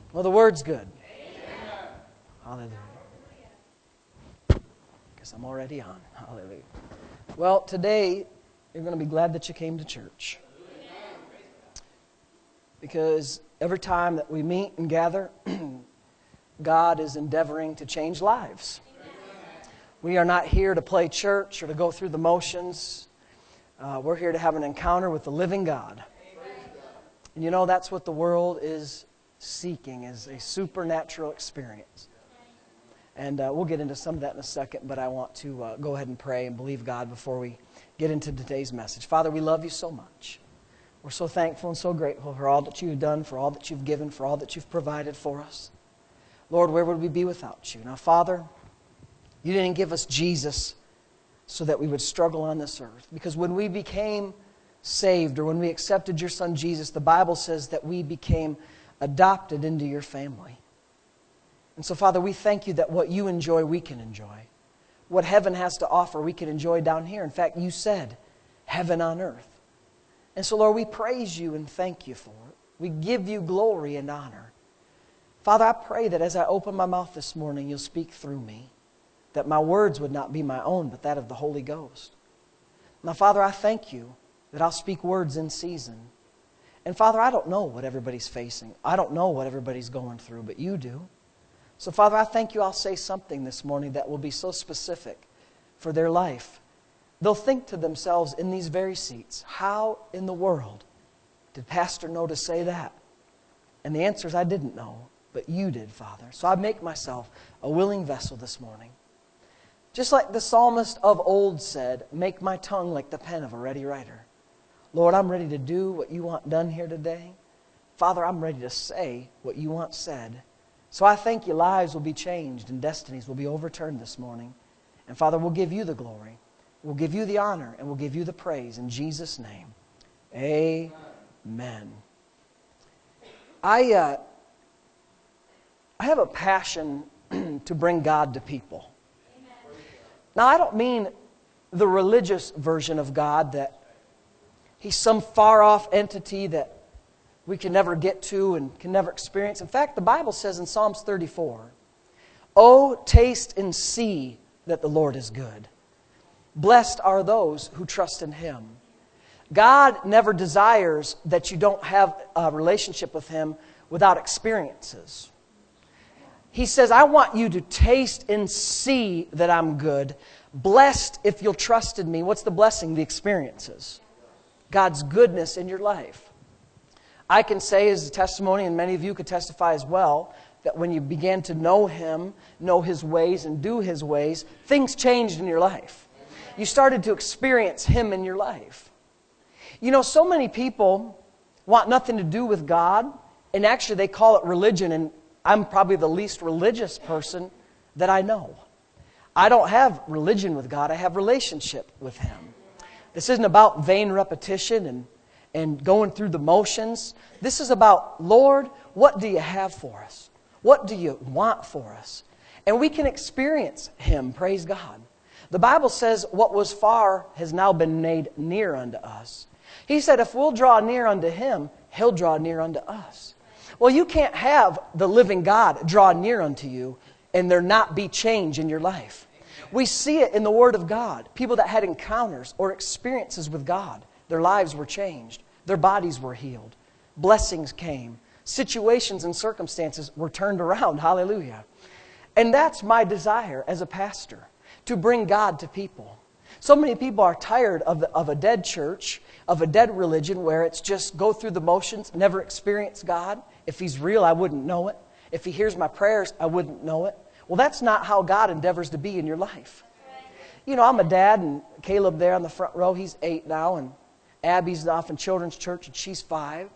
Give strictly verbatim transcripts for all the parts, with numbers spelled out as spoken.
Well, the Word's good. Amen. Hallelujah. Guess I'm already on. Hallelujah. Well, today, you're going to be glad that you came to church. Because every time that we meet and gather, God is endeavoring to change lives. We are not here to play church or to go through the motions. Uh, we're here to have an encounter with the living God. And you know, that's what the world is seeking, is a supernatural experience. And uh, we'll get into some of that in a second, but I want to uh, go ahead and pray and believe God before we get into today's message. Father, we love you so much. We're so thankful and so grateful for all that you've done, for all that you've given, for all that you've provided for us. Lord, where would we be without you? Now, Father, you didn't give us Jesus so that we would struggle on this earth. Because when we became saved, or when we accepted your Son Jesus, the Bible says that we became adopted into your family. And so, Father, we thank you that what you enjoy, we can enjoy. What heaven has to offer, we can enjoy down here. In fact, you said, heaven on earth. And so, Lord, we praise you and thank you for it. We give you glory and honor. Father, I pray that as I open my mouth this morning, you'll speak through me. That my words would not be my own, but that of the Holy Ghost. Now, Father, I thank you that I'll speak words in season. And Father, I don't know what everybody's facing. I don't know what everybody's going through, but you do. So, Father, I thank you I'll say something this morning that will be so specific for their life. They'll think to themselves in these very seats, how in the world did Pastor know to say that? And the answer is, I didn't know, but you did, Father. So I make myself a willing vessel this morning. Just like the psalmist of old said, make my tongue like the pen of a ready writer. Lord, I'm ready to do what you want done here today. Father, I'm ready to say what you want said. So I thank you lives will be changed and destinies will be overturned this morning. And Father, we'll give you the glory. We'll give you the honor and we'll give you the praise in Jesus' name. Amen. I, uh, I have a passion to bring God to people. Now, I don't mean the religious version of God, that He's some far-off entity that we can never get to and can never experience. In fact, the Bible says in Psalms thirty-four, "Oh, taste and see that the Lord is good. Blessed are those who trust in Him." God never desires that you don't have a relationship with Him without experiences. He says, I want you to taste and see that I'm good. Blessed if you'll trust in me. What's the blessing? The experiences. God's goodness in your life. I can say as a testimony, and many of you could testify as well, that when you began to know Him, know His ways, and do His ways, things changed in your life. You started to experience Him in your life. You know, so many people want nothing to do with God, and actually they call it religion, and I'm probably the least religious person that I know. I don't have religion with God. I have relationship with Him. This isn't about vain repetition and, and going through the motions. This is about, Lord, what do you have for us? What do you want for us? And we can experience Him, praise God. The Bible says what was far has now been made near unto us. He said if we'll draw near unto Him, He'll draw near unto us. Well, you can't have the living God draw near unto you and there not be change in your life. We see it in the Word of God. People that had encounters or experiences with God, their lives were changed. Their bodies were healed. Blessings came. Situations and circumstances were turned around. Hallelujah. And that's my desire as a pastor, to bring God to people. So many people are tired of, the, of a dead church, of a dead religion where it's just go through the motions, never experience God. If He's real, I wouldn't know it. If He hears my prayers, I wouldn't know it. Well, that's not how God endeavors to be in your life. You know, I'm a dad, and Caleb there on the front row, he's eight now, and Abby's off in children's church, and she's five.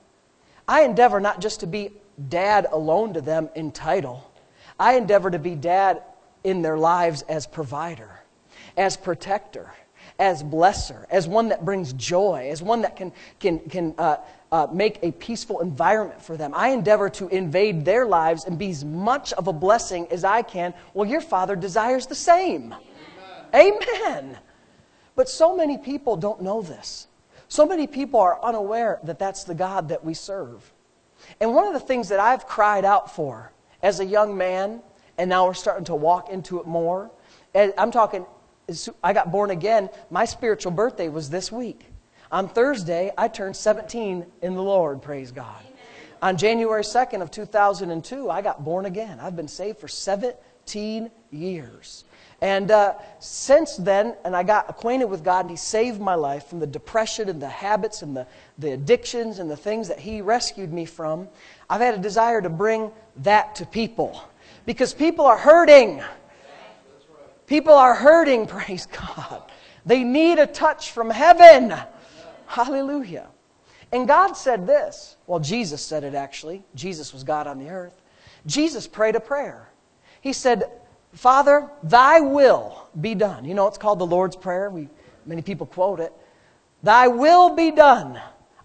I endeavor not just to be dad alone to them in title. I endeavor to be dad in their lives as provider, as protector, as blesser, as one that brings joy, as one that can can can uh, uh, make a peaceful environment for them. I endeavor to invade their lives and be as much of a blessing as I can. Well, your Father desires the same. Amen. Amen. But so many people don't know this. So many people are unaware that that's the God that we serve. And one of the things that I've cried out for as a young man, and now we're starting to walk into it more, and I'm talking, I got born again, my spiritual birthday was this week. On Thursday, I turned seventeen in the Lord, praise God. Amen. On January second of two thousand two, I got born again. I've been saved for seventeen years. And uh, since then, and I got acquainted with God, and He saved my life from the depression and the habits and the, the addictions and the things that He rescued me from. I've had a desire to bring that to people. Because people are hurting. People are hurting, praise God. They need a touch from heaven. Hallelujah. And God said this. Well, Jesus said it actually. Jesus was God on the earth. Jesus prayed a prayer. He said, Father, thy will be done. You know, it's called the Lord's Prayer. We, many people quote it. Thy will be done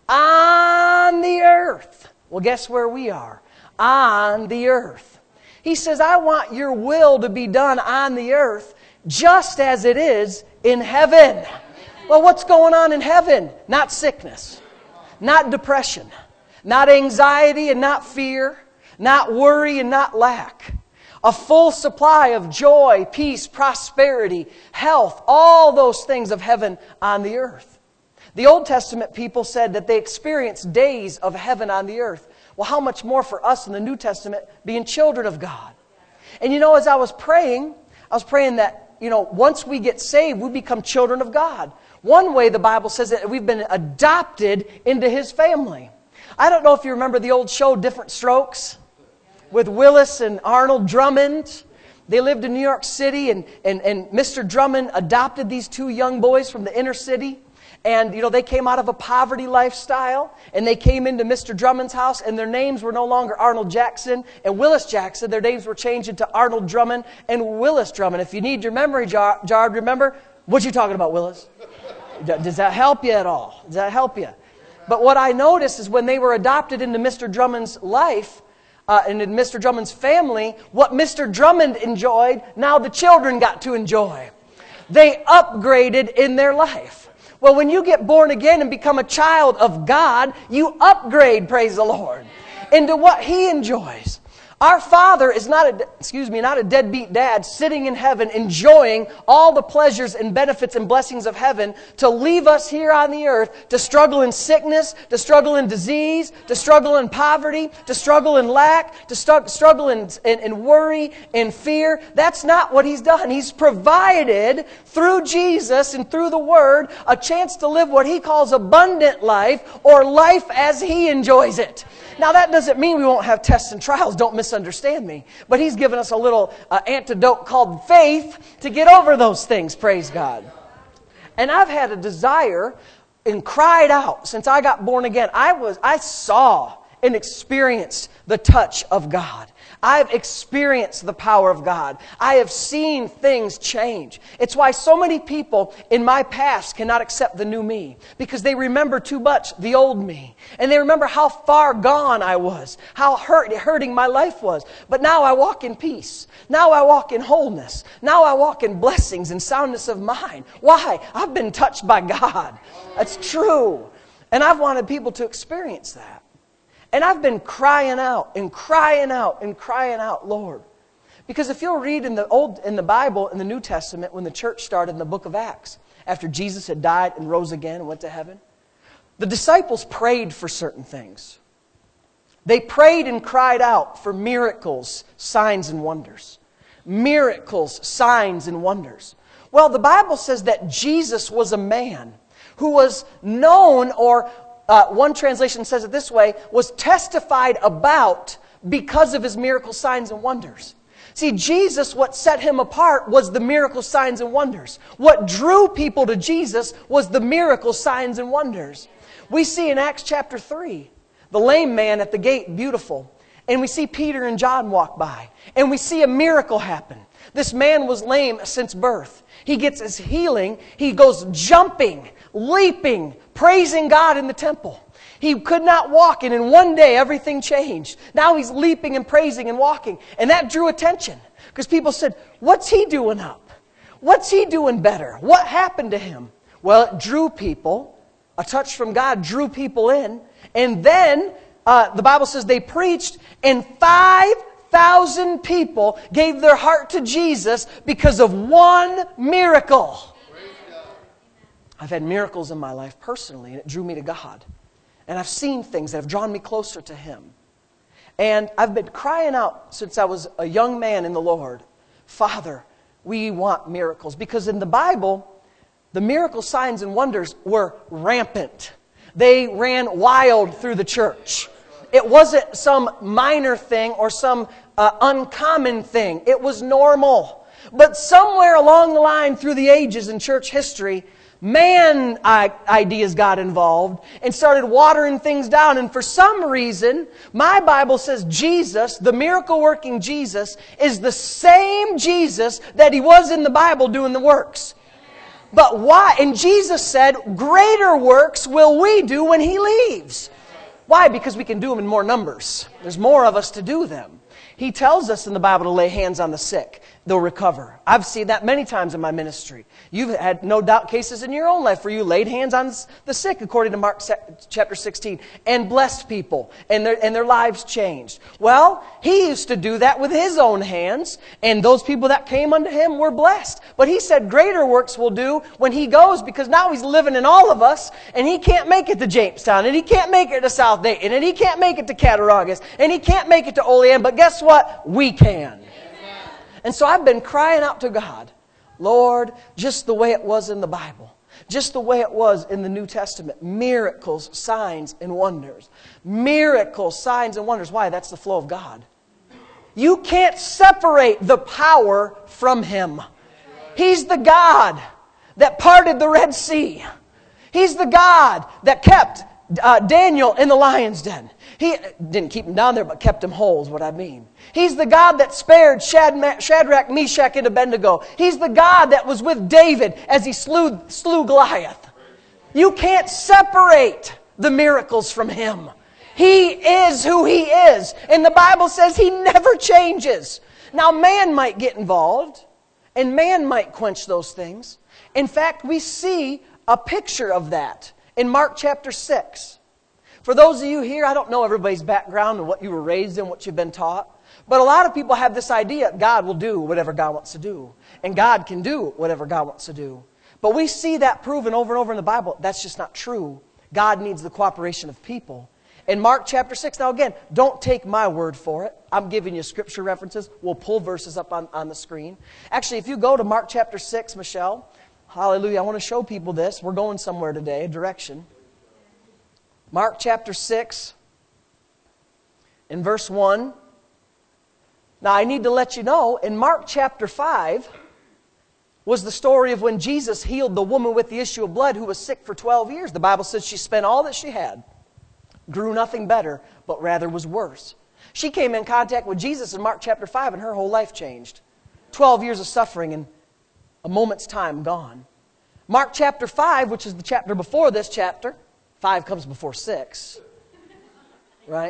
on the earth. Well, guess where we are? On the earth. He says, I want your will to be done on the earth just as it is in heaven. Well, what's going on in heaven? Not sickness, not depression, not anxiety and not fear, not worry and not lack. A full supply of joy, peace, prosperity, health, all those things of heaven on the earth. The Old Testament people said that they experienced days of heaven on the earth. Well, how much more for us in the New Testament being children of God? And you know, as I was praying, I was praying that, you know, once we get saved, we become children of God. One way the Bible says that we've been adopted into His family. I don't know if you remember the old show, Different Strokes, with Willis and Arnold Drummond. They lived in New York City, and, and, and Mister Drummond adopted these two young boys from the inner city. And, you know, they came out of a poverty lifestyle, and they came into Mister Drummond's house, and their names were no longer Arnold Jackson and Willis Jackson. Their names were changed into Arnold Drummond and Willis Drummond. If you need your memory jar- jarred, remember, what you talking about, Willis? Does that help you at all? Does that help you? But what I noticed is when they were adopted into Mister Drummond's life, uh, and in Mister Drummond's family, what Mister Drummond enjoyed, now the children got to enjoy. They upgraded in their life. Well, when you get born again and become a child of God, you upgrade, praise the Lord, into what He enjoys. Our Father is not a, excuse me, not a deadbeat dad sitting in heaven enjoying all the pleasures and benefits and blessings of heaven to leave us here on the earth to struggle in sickness, to struggle in disease, to struggle in poverty, to struggle in lack, to st- struggle in, in, in worry and fear. That's not what He's done. He's provided through Jesus and through the Word a chance to live what He calls abundant life, or life as He enjoys it. Now, that doesn't mean we won't have tests and trials. Don't misunderstand me. But He's given us a little uh, antidote called faith to get over those things, praise God. And I've had a desire and cried out since I got born again. I was, I saw and experienced the touch of God. I've experienced the power of God. I have seen things change. It's why so many people in my past cannot accept the new me, because they remember too much the old me. And they remember how far gone I was, how hurt, hurting my life was. But now I walk in peace. Now I walk in wholeness. Now I walk in blessings and soundness of mind. Why? I've been touched by God. That's true. And I've wanted people to experience that. And I've been crying out and crying out and crying out, Lord. Because if you'll read in the old in the Bible, in the New Testament, when the church started in the book of Acts, after Jesus had died and rose again and went to heaven, the disciples prayed for certain things. They prayed and cried out for miracles, signs, and wonders. Miracles, signs, and wonders. Well, the Bible says that Jesus was a man who was known, or Uh, one translation says it this way, was testified about because of His miracle signs and wonders. See, Jesus, what set Him apart was the miracle signs and wonders. What drew people to Jesus was the miracle signs and wonders. We see in Acts chapter three, the lame man at the gate, beautiful. And we see Peter and John walk by. And we see a miracle happen. This man was lame since birth. He gets his healing. He goes jumping, leaping, praising God in the temple. He could not walk, and in one day everything changed. Now he's leaping and praising and walking. And that drew attention, because people said, what's he doing up? What's he doing better? What happened to him? Well, it drew people. A touch from God drew people in. And then uh, the Bible says they preached, and five thousand people gave their heart to Jesus because of one miracle. I've had miracles in my life personally, and it drew me to God. And I've seen things that have drawn me closer to Him. And I've been crying out since I was a young man in the Lord, Father, we want miracles. Because in the Bible, the miracle signs and wonders were rampant. They ran wild through the church. It wasn't some minor thing or some uh, uncommon thing. It was normal. But somewhere along the line through the ages in church history, man ideas got involved and started watering things down. And for some reason, my Bible says Jesus, the miracle-working Jesus, is the same Jesus that He was in the Bible doing the works. But why? And Jesus said, greater works will we do when He leaves. Why? Because we can do them in more numbers. There's more of us to do them. He tells us in the Bible to lay hands on the sick. They'll recover. I've seen that many times in my ministry. You've had no doubt cases in your own life where you laid hands on the sick, according to Mark chapter sixteen, and blessed people, and their, and their lives changed. Well, He used to do that with His own hands, and those people that came unto Him were blessed. But He said greater works will do when He goes, because now He's living in all of us, and He can't make it to Jamestown, and He can't make it to South Dayton, and He can't make it to Cattaraugus, and He can't make it to Olean, but guess what? We can. And so I've been crying out to God, Lord, just the way it was in the Bible, just the way it was in the New Testament, miracles, signs, and wonders. Miracles, signs, and wonders. Why? That's the flow of God. You can't separate the power from Him. He's the God that parted the Red Sea. He's the God that kept uh, Daniel in the lion's den. He didn't keep him down there, but kept him whole, is what I mean. He's the God that spared Shadrach, Meshach, and Abednego. He's the God that was with David as he slew, slew Goliath. You can't separate the miracles from Him. He is who He is. And the Bible says He never changes. Now, man might get involved, and man might quench those things. In fact, we see a picture of that in Mark chapter six. For those of you here, I don't know everybody's background and what you were raised in, what you've been taught. But a lot of people have this idea God will do whatever God wants to do. And God can do whatever God wants to do. But we see that proven over and over in the Bible. That's just not true. God needs the cooperation of people. In Mark chapter six, now again, don't take my word for it. I'm giving you scripture references. We'll pull verses up on, on the screen. Actually, if you go to Mark chapter six, Michelle, hallelujah, I want to show people this. We're going somewhere today, a direction. Mark chapter six, in verse one. Now, I need to let you know, in Mark chapter five was the story of when Jesus healed the woman with the issue of blood who was sick for twelve years. The Bible says she spent all that she had, grew nothing better, but rather was worse. She came in contact with Jesus in Mark chapter five, and her whole life changed. twelve years of suffering in a moment's time gone. Mark chapter five, which is the chapter before this chapter, five comes before six, right?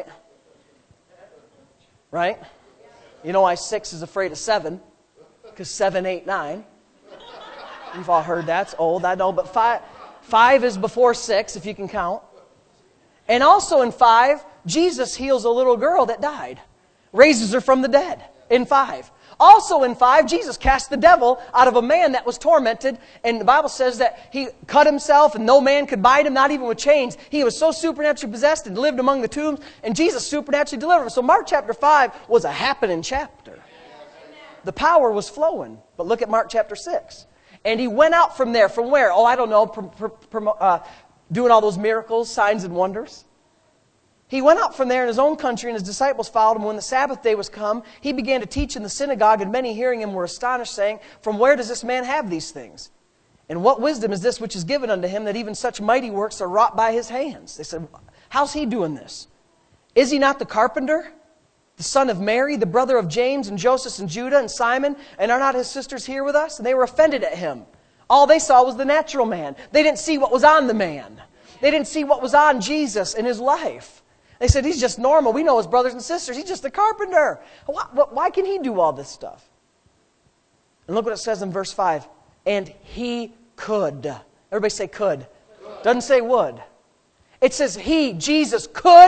Right? You know why six is afraid of seven? Because seven, eight, nine. You've all heard that's old, I know, but five, five is before six, if you can count. And also in five, Jesus heals a little girl that died, raises her from the dead in five. Also in five, Jesus cast the devil out of a man that was tormented. And the Bible says that he cut himself and no man could bind him, not even with chains. He was so supernaturally possessed and lived among the tombs. And Jesus supernaturally delivered him. So Mark chapter five was a happening chapter. The power was flowing. But look at Mark chapter six. And he went out from there. From where? Oh, I don't know. Prom- prom- uh, doing all those miracles, signs and wonders. He went out from there in his own country, and his disciples followed him. When the Sabbath day was come, he began to teach in the synagogue, and many hearing him were astonished, saying, From where does this man have these things? And what wisdom is this which is given unto him, that even such mighty works are wrought by his hands? They said, How's he doing this? Is he not the carpenter, the son of Mary, the brother of James and Joseph and Judah and Simon? And are not his sisters here with us? And they were offended at him. All they saw was the natural man. They didn't see what was on the man. They didn't see what was on Jesus in his life. They said, he's just normal. We know his brothers and sisters. He's just a carpenter. Why, why can he do all this stuff? And look what it says in verse five. And he could. Everybody say could. Could. Doesn't say would. It says he, Jesus, could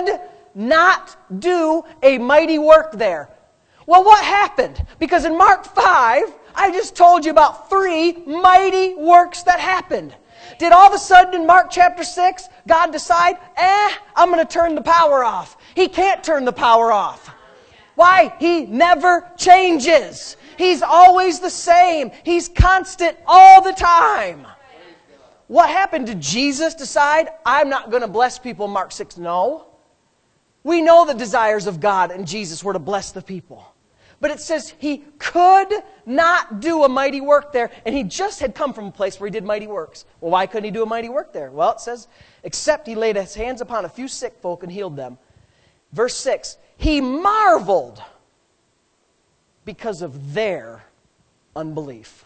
not do a mighty work there. Well, what happened? Because in Mark five, I just told you about three mighty works that happened. Did all of a sudden in Mark chapter six, God decide, eh, I'm going to turn the power off? He can't turn the power off. Why? He never changes. He's always the same. He's constant all the time. What happened? Did Jesus decide, I'm not going to bless people in Mark six? No. We know the desires of God and Jesus were to bless the people. But it says he could not do a mighty work there. And he just had come from a place where he did mighty works. Well, why couldn't he do a mighty work there? Well, it says, except he laid his hands upon a few sick folk and healed them. Verse six, he marveled because of their unbelief.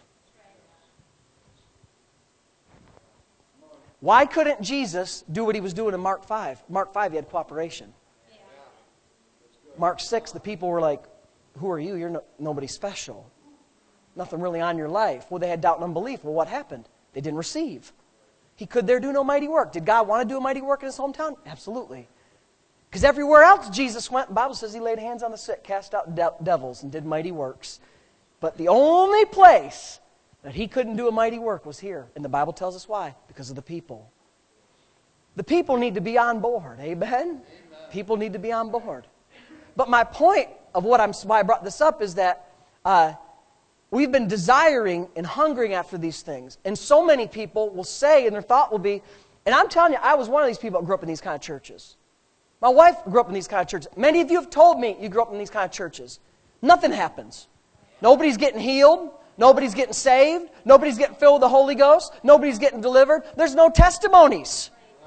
Why couldn't Jesus do what he was doing in Mark five? Mark five, he had cooperation. Mark six, the people were like, who are you? You're no, nobody special. Nothing really on your life. Well, they had doubt and unbelief. Well, what happened? They didn't receive. He could there do no mighty work. Did God want to do a mighty work in his hometown? Absolutely. Because everywhere else Jesus went, the Bible says he laid hands on the sick, cast out de- devils, and did mighty works. But the only place that he couldn't do a mighty work was here. And the Bible tells us why. Because of the people. The people need to be on board. Amen? Amen. People need to be on board. But my point of what I'm, why I brought this up is that uh, we've been desiring and hungering after these things. And so many people will say, and their thought will be, and I'm telling you, I was one of these people that grew up in these kind of churches. My wife grew up in these kind of churches. Many of you have told me you grew up in these kind of churches. Nothing happens. Nobody's getting healed. Nobody's getting saved. Nobody's getting filled with the Holy Ghost. Nobody's getting delivered. There's no testimonies.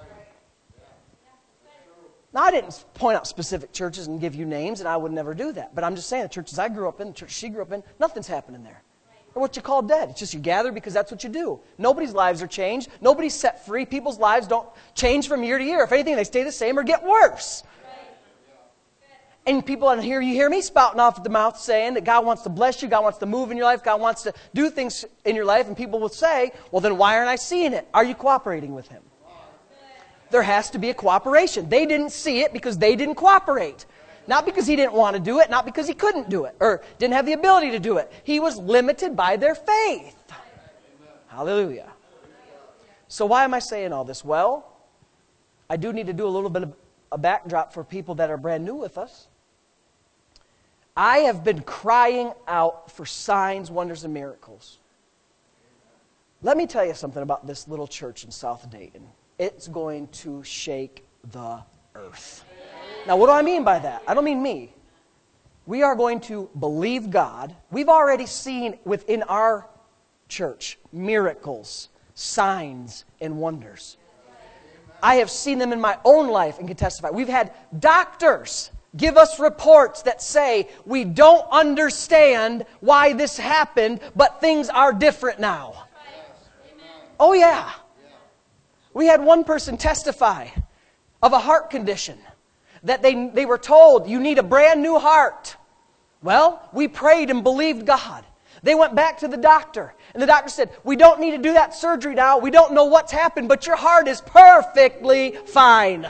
Now, I didn't point out specific churches and give you names, and I would never do that. But I'm just saying, the churches I grew up in, the church she grew up in, nothing's happening there. Or what you call dead. It's just you gather because that's what you do. Nobody's lives are changed. Nobody's set free. People's lives don't change from year to year. If anything, they stay the same or get worse. And people on here, you hear me spouting off at the mouth saying that God wants to bless you, God wants to move in your life, God wants to do things in your life, and people will say, well, then why aren't I seeing it? Are you cooperating with Him? There has to be a cooperation. They didn't see it because they didn't cooperate. Not because He didn't want to do it, not because He couldn't do it, or didn't have the ability to do it. He was limited by their faith. Hallelujah. So why am I saying all this? Well, I do need to do a little bit of a backdrop for people that are brand new with us. I have been crying out for signs, wonders, and miracles. Let me tell you something about this little church in South Dayton. It's going to shake the earth. Now, what do I mean by that? I don't mean me. We are going to believe God. We've already seen within our church miracles, signs, and wonders. I have seen them in my own life and can testify. We've had doctors give us reports that say, we don't understand why this happened, but things are different now. Oh, yeah. We had one person testify of a heart condition that they, they were told, you need a brand new heart. Well, we prayed and believed God. They went back to the doctor, and the doctor said, we don't need to do that surgery now. We don't know what's happened, but your heart is perfectly fine.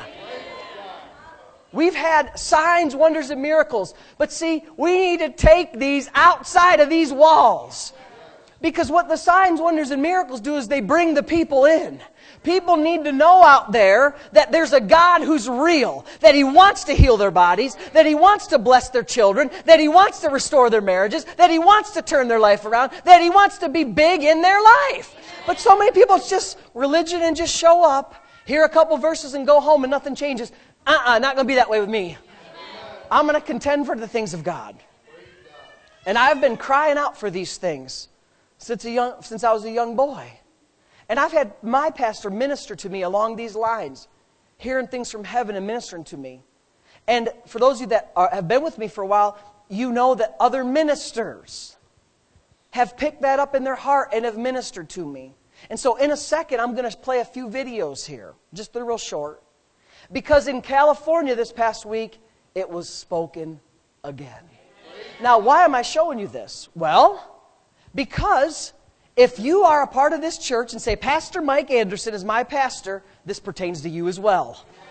We've had signs, wonders, and miracles. But see, we need to take these outside of these walls. Because what the signs, wonders, and miracles do is they bring the people in. People need to know out there that there's a God who's real, that He wants to heal their bodies, that He wants to bless their children, that He wants to restore their marriages, that He wants to turn their life around, that He wants to be big in their life. But so many people, it's just religion and just show up, hear a couple verses and go home and nothing changes. Uh-uh, not going to be that way with me. I'm going to contend for the things of God. And I've been crying out for these things since a young, since I was a young boy. And I've had my pastor minister to me along these lines, hearing things from heaven and ministering to me. And for those of you that are, have been with me for a while, you know that other ministers have picked that up in their heart and have ministered to me. And so in a second, I'm going to play a few videos here, just they're real short. Because in California this past week, it was spoken again. Now, why am I showing you this? Well, because if you are a part of this church and say, Pastor Mike Anderson is my pastor, this pertains to you as well.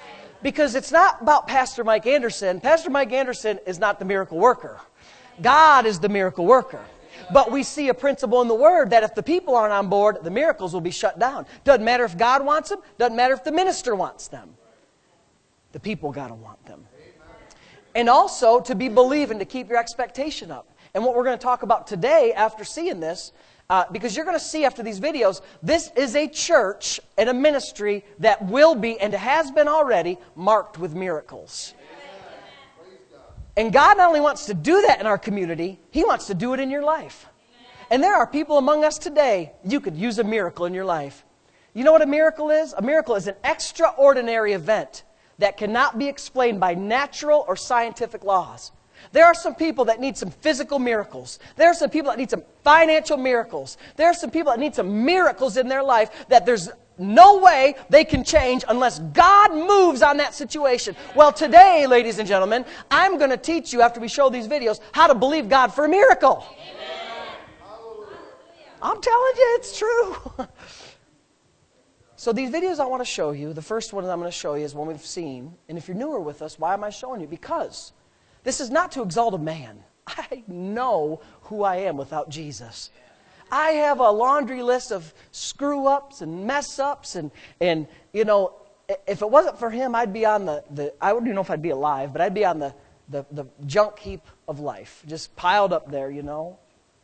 Because it's not about Pastor Mike Anderson. Pastor Mike Anderson is not the miracle worker. God is the miracle worker. But we see a principle in the Word that if the people aren't on board, the miracles will be shut down. Doesn't matter if God wants them. Doesn't matter if the minister wants them. The people got to want them. And also to be believing, to keep your expectation up. And what we're going to talk about today after seeing this, uh, because you're going to see after these videos, this is a church and a ministry that will be and has been already marked with miracles. And God not only wants to do that in our community, He wants to do it in your life. And there are people among us today, you could use a miracle in your life. You know what a miracle is? A miracle is an extraordinary event that cannot be explained by natural or scientific laws. There are some people that need some physical miracles. There are some people that need some financial miracles. There are some people that need some miracles in their life that there's no way they can change unless God moves on that situation. Well, today, ladies and gentlemen, I'm going to teach you, after we show these videos, how to believe God for a miracle. Amen. I'm telling you, it's true. So these videos I want to show you, the first one I'm going to show you is one we've seen. And if you're newer with us, why am I showing you? Because this is not to exalt a man. I know who I am without Jesus. I have a laundry list of screw-ups and mess-ups. And, and, you know, if it wasn't for Him, I'd be on the, the I wouldn't even know if I'd be alive, but I'd be on the, the, the junk heap of life, just piled up there, you know.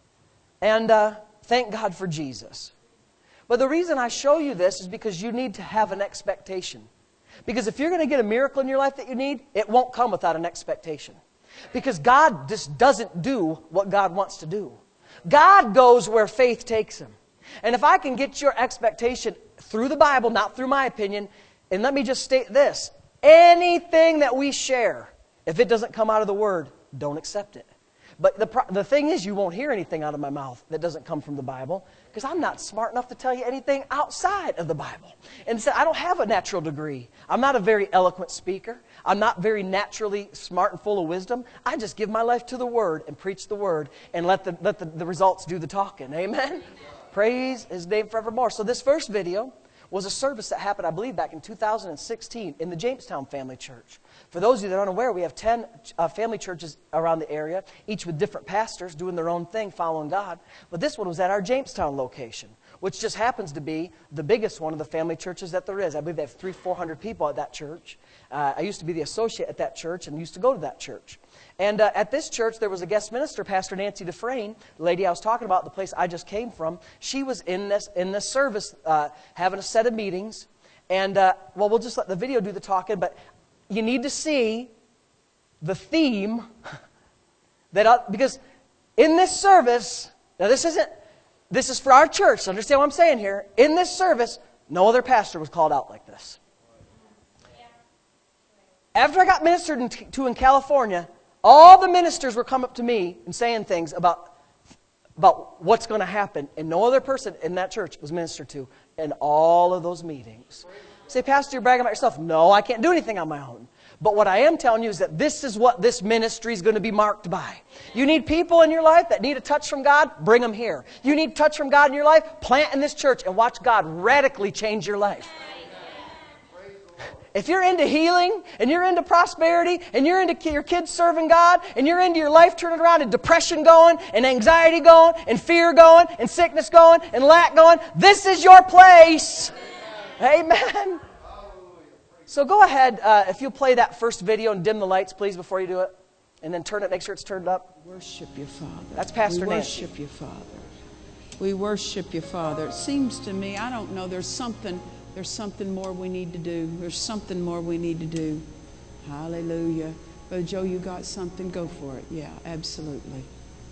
And uh, thank God for Jesus. But the reason I show you this is because you need to have an expectation. Because if you're going to get a miracle in your life that you need, it won't come without an expectation. Because God just doesn't do what God wants to do. God goes where faith takes Him. And if I can get your expectation through the Bible, not through my opinion, and let me just state this. Anything that we share, if it doesn't come out of the Word, don't accept it. But the, the thing is, you won't hear anything out of my mouth that doesn't come from the Bible, because I'm not smart enough to tell you anything outside of the Bible. And so I don't have a natural degree. I'm not a very eloquent speaker. I'm not very naturally smart and full of wisdom. I just give my life to the Word and preach the Word and let the, let the, the results do the talking. Amen? Praise His name forevermore. So this first video was a service that happened, I believe, back in two thousand sixteen in the Jamestown Family Church. For those of you that aren't aware, we have ten uh, family churches around the area, each with different pastors doing their own thing, following God. But this one was at our Jamestown location, which just happens to be the biggest one of the family churches that there is. I believe they have three, four hundred people at that church. Uh, I used to be the associate at that church and used to go to that church. And uh, at this church, there was a guest minister, Pastor Nancy Dufresne, the lady I was talking about, the place I just came from. She was in this in this service, uh, having a set of meetings. And, uh, well, we'll just let the video do the talking, but you need to see the theme that, uh, because in this service, now this isn't, this is for our church, so understand what I'm saying here. In this service, no other pastor was called out like this. After I got ministered to in California, all the ministers were coming up to me and saying things about, about what's going to happen. And no other person in that church was ministered to in all of those meetings. Say, Pastor, you're bragging about yourself. No, I can't do anything on my own. But what I am telling you is that this is what this ministry is going to be marked by. You need people in your life that need a touch from God, bring them here. You need touch from God in your life, plant in this church and watch God radically change your life. If you're into healing, and you're into prosperity, and you're into your kids serving God, and you're into your life turning around, and depression going, and anxiety going, and fear going, and sickness going, and lack going, this is your place. Amen. So go ahead, uh, if you'll play that first video and dim the lights, please, before you do it. And then turn it, make sure it's turned up. Worship you, Father. That's Pastor We Nancy. worship you, Father. We worship you, Father. It seems to me, I don't know, there's something... There's something more we need to do. There's something more we need to do. Hallelujah. Brother Joe, you got something? Go for it. Yeah, absolutely.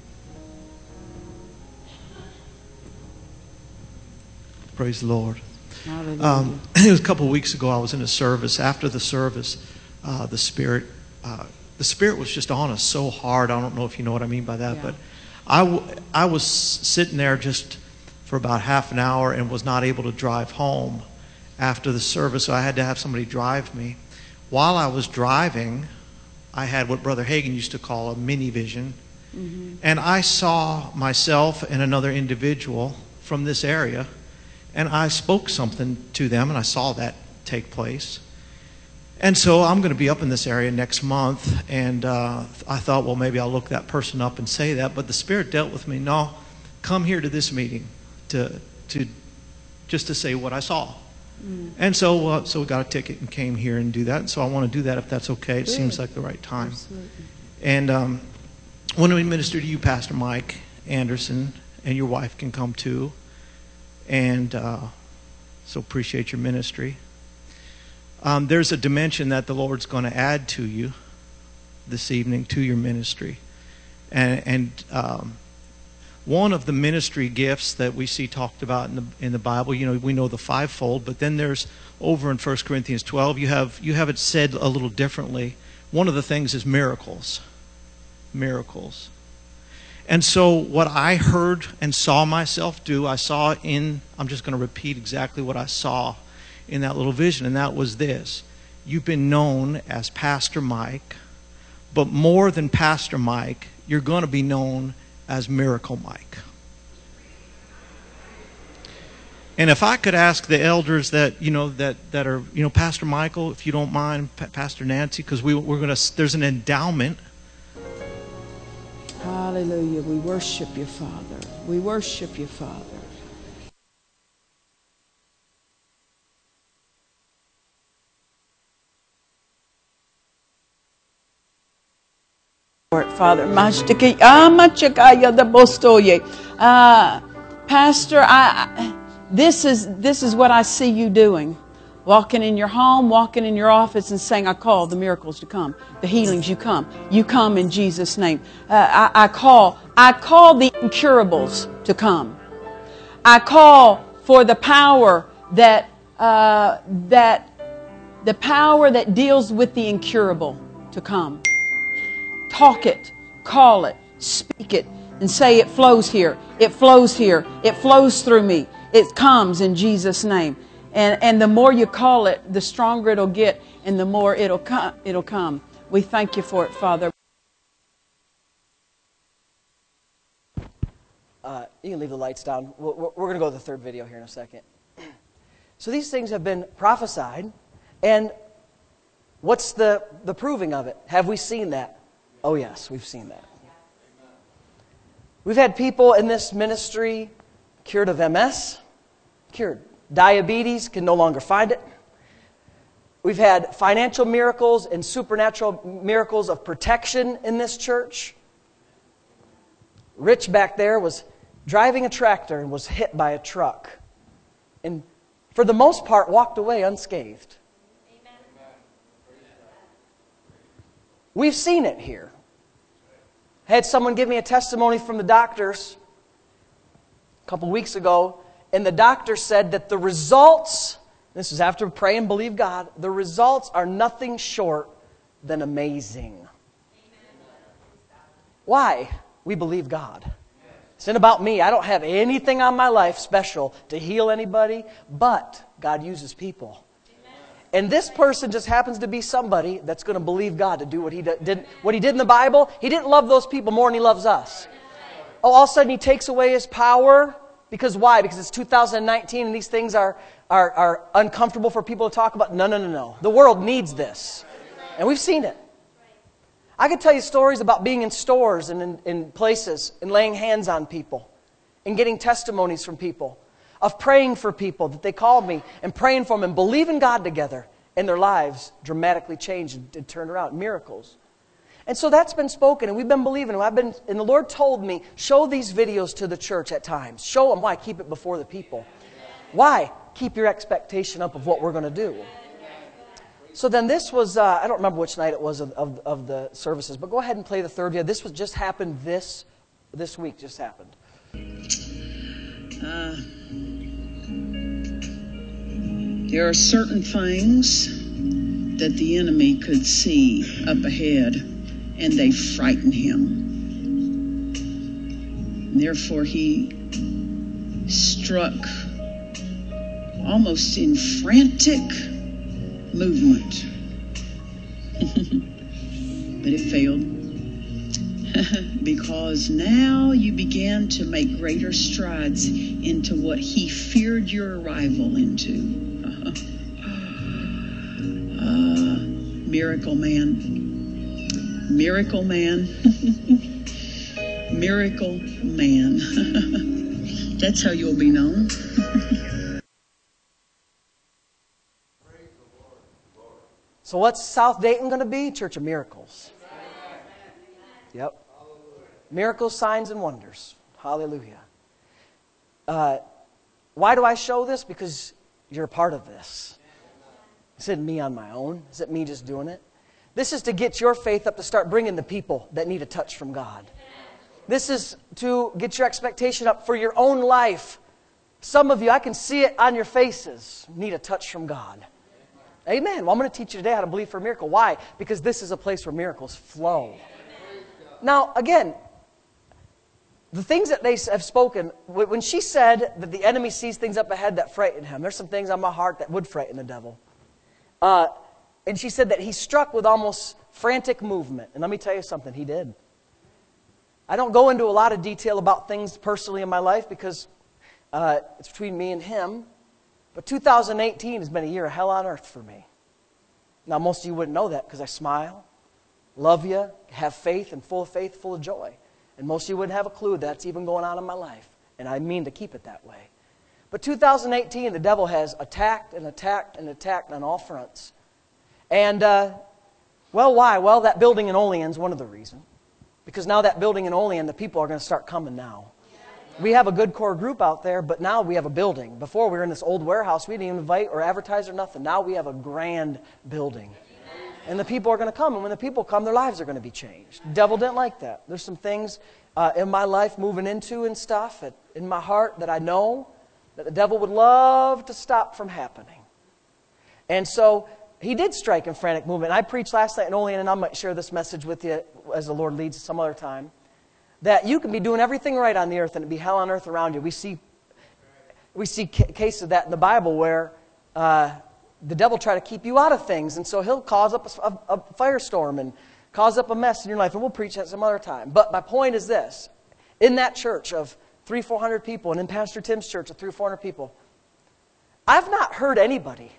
Praise the Lord. Hallelujah. Um, it was a couple of weeks ago. I was in a service. After the service, uh, the Spirit, uh, the Spirit was just on us so hard. I don't know if you know what I mean by that, Yeah. but I, w- I was sitting there just for about half an hour and was not able to drive home after the service, so I had to have somebody drive me. While I was driving, I had what Brother Hagin used to call a mini vision. Mm-hmm. And I saw myself and another individual from this area, and I spoke something to them, and I saw that take place. And so I'm going to be up in this area next month, and uh, I thought, well, maybe I'll look that person up and say that. But the Spirit dealt with me. No, come here to this meeting to to just to say what I saw. Mm. And so uh, so we got a ticket and came here and do that. And so I want to do that if that's okay. It Good. Seems like the right time. Absolutely. And um, when we minister to you, Pastor Mike Anderson, and your wife can come too. And uh, so appreciate your ministry. Um, there's a dimension that the Lord's going to add to you this evening, to your ministry. And, and um, one of the ministry gifts that we see talked about in the in the Bible, you know, we know the fivefold, but then there's over in First Corinthians twelve, you have you have it said a little differently. One of the things is miracles. Miracles. And so what I heard and saw myself do, I saw in, I'm just going to repeat exactly what I saw in that little vision, and that was this. You've been known as Pastor Mike, but more than Pastor Mike, you're going to be known as Miracle Mike. And if I could ask the elders that, you know, that, that are, you know, Pastor Michael, if you don't mind, Pa- Pastor Nancy, because we, we're going to, there's an endowment. Hallelujah. We worship you, Father. We worship you, Father. Father, uh, Pastor, I, this is this is what I see you doing. Walking in your home, walking in your office and saying, I call the miracles to come, the healings you come. You come in Jesus' name. Uh, I, I call I call the incurables to come. I call for the power that uh, that the power that deals with the incurable to come. Talk it, call it, speak it, and say it flows here. It flows here. It flows through me. It comes in Jesus' name. And and the more you call it, the stronger it'll get, and the more it'll come. It'll come. We thank you for it, Father. Uh, you can leave the lights down. We're, we're going to go to the third video here in a second. So these things have been prophesied, and what's the the proving of it? Have we seen that? Oh yes, we've seen that. We've had people in this ministry cured of M S, cured. Diabetes, can no longer find it. We've had financial miracles and supernatural miracles of protection in this church. Rich back there was driving a tractor and was hit by a truck. And for the most part, walked away unscathed. Amen. We've seen it here. I had someone give me a testimony from the doctors a couple weeks ago. And the doctor said that the results, this is after pray and believe God, the results are nothing short than amazing. Amen. Why? We believe God. It's not about me. I don't have anything on my life special to heal anybody, but God uses people. Amen. And this person just happens to be somebody that's going to believe God to do what he did, what he did in the Bible. He didn't love those people more than he loves us. Oh, all of a sudden he takes away his power. Because why? Because it's two thousand nineteen and these things are, are, are uncomfortable for people to talk about? No, no, no, no. The world needs this. And we've seen it. I could tell you stories about being in stores and in, in places and laying hands on people and getting testimonies from people of praying for people that they called me and praying for them and believing God together, and their lives dramatically changed and, and turned around. Miracles. And so that's been spoken, and we've been believing. And I've been, and the Lord told me, show these videos to the church at times. Show them. Why? Keep it before the people. Why? Keep your expectation up of what we're going to do. So then this was, uh, I don't remember which night it was of, of, of the services, but go ahead and play the third video. This was just happened this, this week, just happened. Uh, there are certain things that the enemy could see up ahead, and they frighten him. Therefore, he struck almost in frantic movement. But it failed. Because now you began to make greater strides into what he feared your arrival into. uh, Miracle Man. Miracle Man. Miracle Man. That's how you'll be known. So what's South Dayton going to be? Church of Miracles. Yep. Miracles, signs, and wonders. Hallelujah. Uh, why do I show this? Because you're a part of this. Is it me on my own? Is it me just doing it? This is to get your faith up to start bringing the people that need a touch from God. This is to get your expectation up for your own life. Some of you, I can see it on your faces, need a touch from God. Amen. Well, I'm going to teach you today how to believe for a miracle. Why? Because this is a place where miracles flow. Now, again, the things that they have spoken, when she said that the enemy sees things up ahead that frighten him, there's some things on my heart that would frighten the devil. Uh, and she said that he struck with almost frantic movement. And let me tell you something, he did. I don't go into a lot of detail about things personally in my life because uh, it's between me and him. But two thousand eighteen has been a year of hell on earth for me. Now, most of you wouldn't know that because I smile, love you, have faith, and full of faith, full of joy. And most of you wouldn't have a clue that's even going on in my life. And I mean to keep it that way. But two thousand eighteen, the devil has attacked and attacked and attacked on all fronts. And, uh, well, why? Well, that building in Olean is one of the reasons. Because now that building in Olean, the people are going to start coming now. We have a good core group out there, but now we have a building. Before we were in this old warehouse, we didn't even invite or advertise or nothing. Now we have a grand building. And the people are going to come, and when the people come, their lives are going to be changed. The devil didn't like that. There's some things uh, in my life moving into and stuff that, in my heart that I know that the devil would love to stop from happening. And so he did strike in frantic movement. I preached last night in Olean, and I might share this message with you as the Lord leads some other time. That you can be doing everything right on the earth and it be hell on earth around you. We see we see cases of that in the Bible where uh, the devil try to keep you out of things. And so he'll cause up a, a, a firestorm and cause up a mess in your life. And we'll preach that some other time. But my point is this. In that church of three, four hundred people, and in Pastor Tim's church of three, four hundred people, I've not heard anybody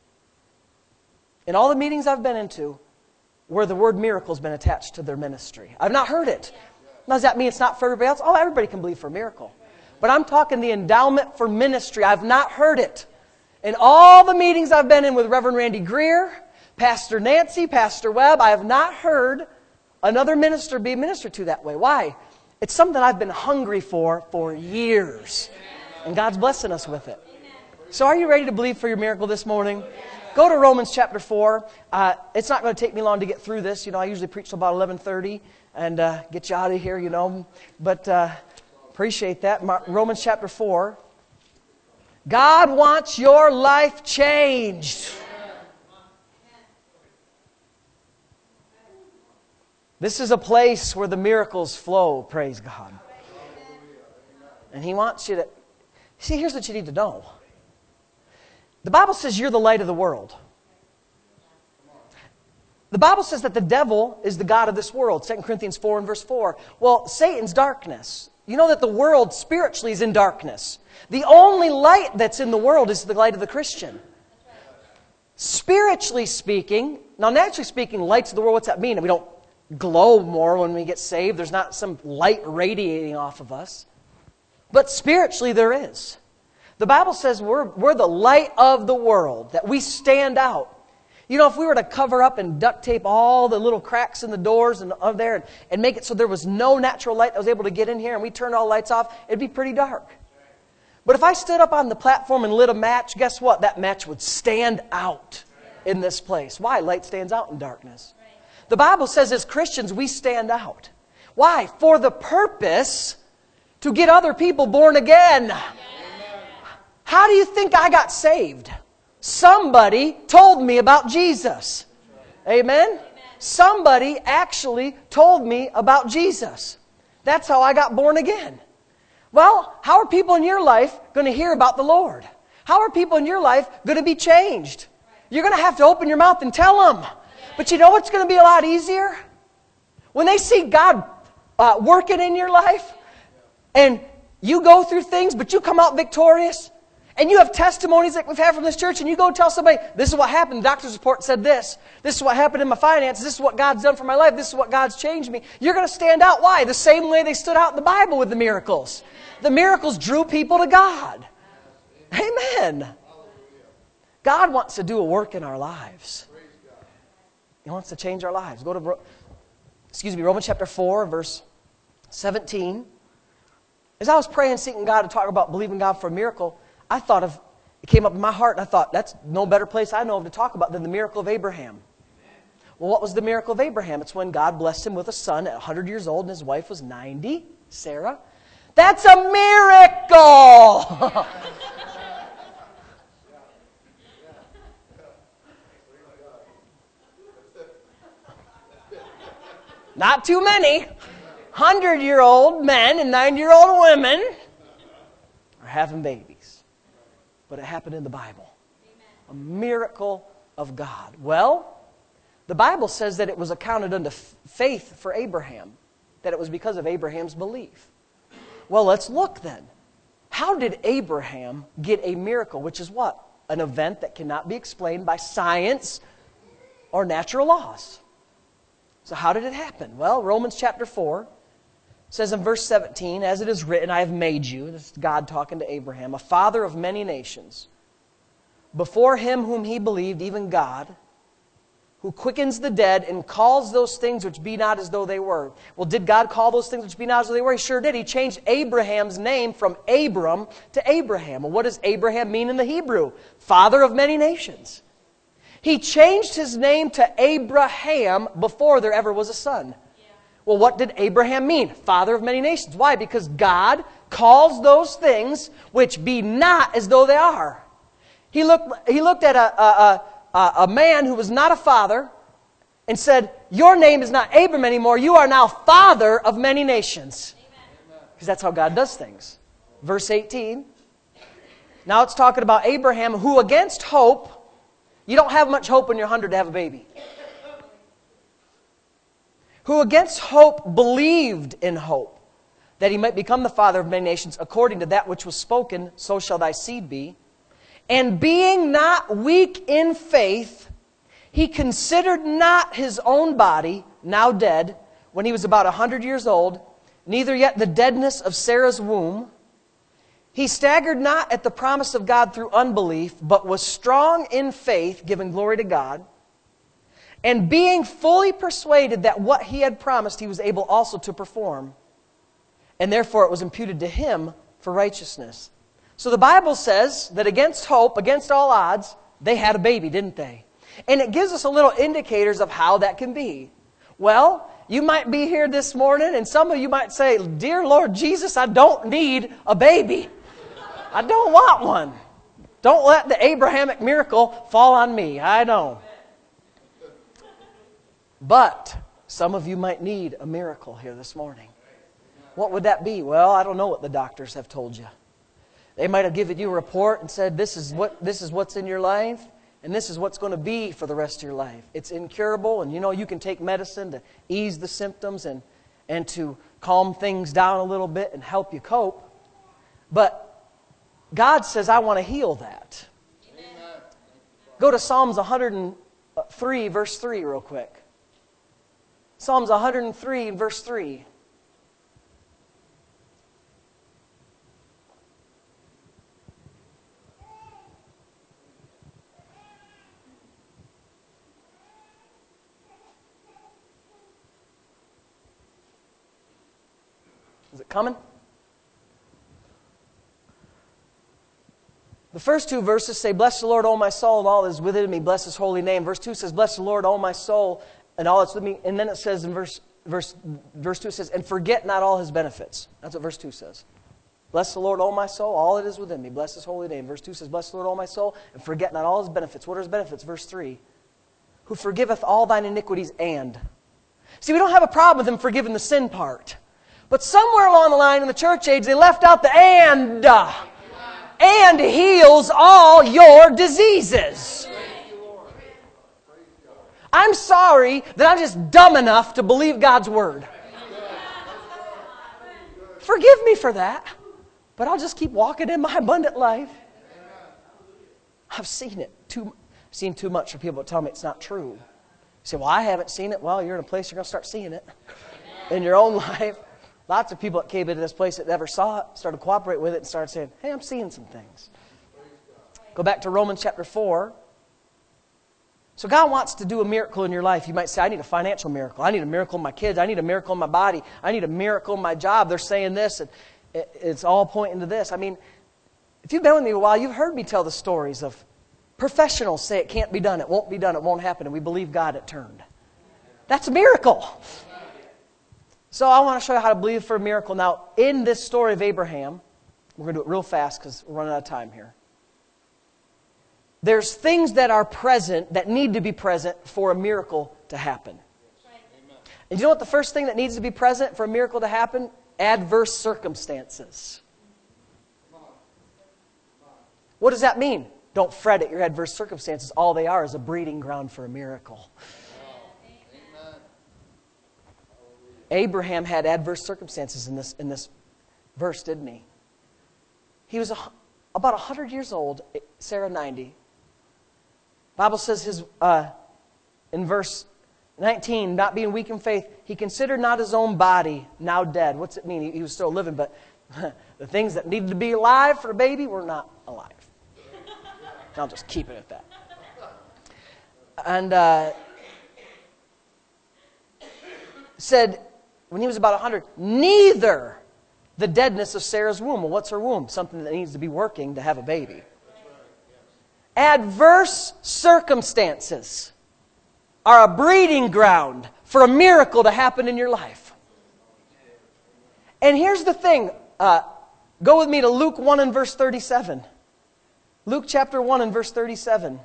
in all the meetings I've been into where the word miracle has been attached to their ministry. I've not heard it. Now, does that mean it's not for everybody else? Oh, everybody can believe for a miracle. But I'm talking the endowment for ministry. I've not heard it. In all the meetings I've been in with Reverend Randy Greer, Pastor Nancy, Pastor Webb, I have not heard another minister be ministered to that way. Why? It's something I've been hungry for for years. And God's blessing us with it. So are you ready to believe for your miracle this morning? Go to Romans chapter four. Uh, it's not going to take me long to get through this. You know, I usually preach till about eleven thirty. And uh, get you out of here, you know. But uh, appreciate that. Mar- Romans chapter four. God wants your life changed. This is a place where the miracles flow, praise God. And He wants you to... See, here's what you need to know. The Bible says you're the light of the world. The Bible says that the devil is the god of this world. Second Corinthians four and verse four. Well, Satan's darkness. You know that the world spiritually is in darkness. The only light that's in the world is the light of the Christian. Spiritually speaking, now naturally speaking, lights of the world, what's that mean? We don't glow more when we get saved. There's not some light radiating off of us. But spiritually there is. The Bible says we're, we're the light of the world, that we stand out. You know, if we were to cover up and duct tape all the little cracks in the doors and of there and, and make it so there was no natural light that was able to get in here and we turned all the lights off, it'd be pretty dark. But if I stood up on the platform and lit a match, guess what? That match would stand out in this place. Why? Light stands out in darkness. The Bible says as Christians we stand out. Why? For the purpose to get other people born again. How do you think I got saved? Somebody told me about Jesus. Amen? Amen? Somebody actually told me about Jesus. That's how I got born again. Well, how are people in your life going to hear about the Lord? How are people in your life going to be changed? You're going to have to open your mouth and tell them. But you know what's going to be a lot easier? When they see God uh, working in your life and you go through things but you come out victorious, And you have testimonies like we've had from this church, and you go tell somebody, this is what happened, the doctor's report said this. This is what happened in my finances. This is what God's done for my life. This is what God's changed me. You're going to stand out. Why? The same way they stood out in the Bible with the miracles. The miracles drew people to God. Amen. God wants to do a work in our lives. He wants to change our lives. Go to, excuse me, Romans chapter four, verse seventeen. As I was praying, seeking God to talk about believing God for a miracle, I thought of, it came up in my heart, and I thought, that's no better place I know of to talk about than the miracle of Abraham. Well, what was the miracle of Abraham? It's when God blessed him with a son at one hundred years old, and his wife was ninety, Sarah. That's a miracle! Not too many. Hundred-year-old men and ninety-year-old women are having babies. But it happened in the Bible. A miracle of God. Well, the Bible says that it was accounted unto faith for Abraham. That it was because of Abraham's belief. Well, let's look then. How did Abraham get a miracle? Which is what? An event that cannot be explained by science or natural laws. So how did it happen? Well, Romans chapter four says in verse seventeen, as it is written, I have made you, this is God talking to Abraham, a father of many nations, before him whom he believed, even God, who quickens the dead and calls those things which be not as though they were. Well, did God call those things which be not as though they were? He sure did. He changed Abraham's name from Abram to Abraham. Well, what does Abraham mean in the Hebrew? Father of many nations. He changed his name to Abraham before there ever was a son. Well, what did Abraham mean? Father of many nations. Why? Because God calls those things which be not as though they are. He looked, he looked at a, a, a, a man who was not a father and said, your name is not Abram anymore. You are now father of many nations. Because that's how God does things. Verse eighteen. Now it's talking about Abraham who against hope, you don't have much hope when you're one hundred to have a baby. Who against hope believed in hope, that he might become the father of many nations, according to that which was spoken, so shall thy seed be. And being not weak in faith, he considered not his own body, now dead, when he was about a hundred years old, neither yet the deadness of Sarah's womb. He staggered not at the promise of God through unbelief, but was strong in faith, giving glory to God. And being fully persuaded that what he had promised he was able also to perform. And therefore it was imputed to him for righteousness. So the Bible says that against hope, against all odds, they had a baby, didn't they? And it gives us a little indicators of how that can be. Well, you might be here this morning and some of you might say, dear Lord Jesus, I don't need a baby. I don't want one. Don't let the Abrahamic miracle fall on me. I know. But some of you might need a miracle here this morning. What would that be? Well, I don't know what the doctors have told you. They might have given you a report and said, this is what this is what's in your life, and this is what's going to be for the rest of your life. It's incurable, and you know you can take medicine to ease the symptoms and, and to calm things down a little bit and help you cope. But God says, I want to heal that. Amen. Go to Psalms one hundred three, verse three real quick. Psalms one hundred three, verse three. Is it coming? The first two verses say, bless the Lord, O my soul, and all that is within me. Bless His holy name. Verse two says, bless the Lord, O my soul, and all that's with me. And then it says in verse verse verse two, it says, and forget not all His benefits. That's what verse two says. Bless the Lord, O my soul, all that is within me. Bless His holy name. Verse two says, bless the Lord, O my soul, and forget not all His benefits. What are His benefits? Verse three, who forgiveth all thine iniquities and. See, we don't have a problem with Him forgiving the sin part. But somewhere along the line in the church age, they left out the and. And heals all your diseases. I'm sorry that I'm just dumb enough to believe God's Word. Forgive me for that. But I'll just keep walking in my abundant life. I've seen it. Too, seen too much for people to tell me it's not true. You say, well, I haven't seen it. Well, you're in a place you're going to start seeing it in your own life. Lots of people that came into this place that never saw it started to cooperate with it and started saying, hey, I'm seeing some things. Go back to Romans chapter four. So God wants to do a miracle in your life. You might say, I need a financial miracle. I need a miracle in my kids. I need a miracle in my body. I need a miracle in my job. They're saying this, and it's all pointing to this. I mean, if you've been with me a while, you've heard me tell the stories of professionals say it can't be done, it won't be done, it won't happen, and we believe God it turned. That's a miracle. So I want to show you how to believe for a miracle. Now, in this story of Abraham, we're going to do it real fast because we're running out of time here. There's things that are present that need to be present for a miracle to happen. And you know what the first thing that needs to be present for a miracle to happen? Adverse circumstances. What does that mean? Don't fret at your adverse circumstances. All they are is a breeding ground for a miracle. Abraham had adverse circumstances in this, in this verse, didn't he? He was a, about one hundred years old, Sarah ninety. The Bible says his, uh, in verse nineteen, not being weak in faith, he considered not his own body now dead. What's it mean? He, he was still living, but the things that needed to be alive for a baby were not alive. I'll just keep it at that. And uh, said, when he was about one hundred, neither the deadness of Sarah's womb. Well, what's her womb? Something that needs to be working to have a baby. Adverse circumstances are a breeding ground for a miracle to happen in your life. And here's the thing. Uh, go with me to Luke one and verse thirty-seven. Luke chapter one and verse thirty-seven.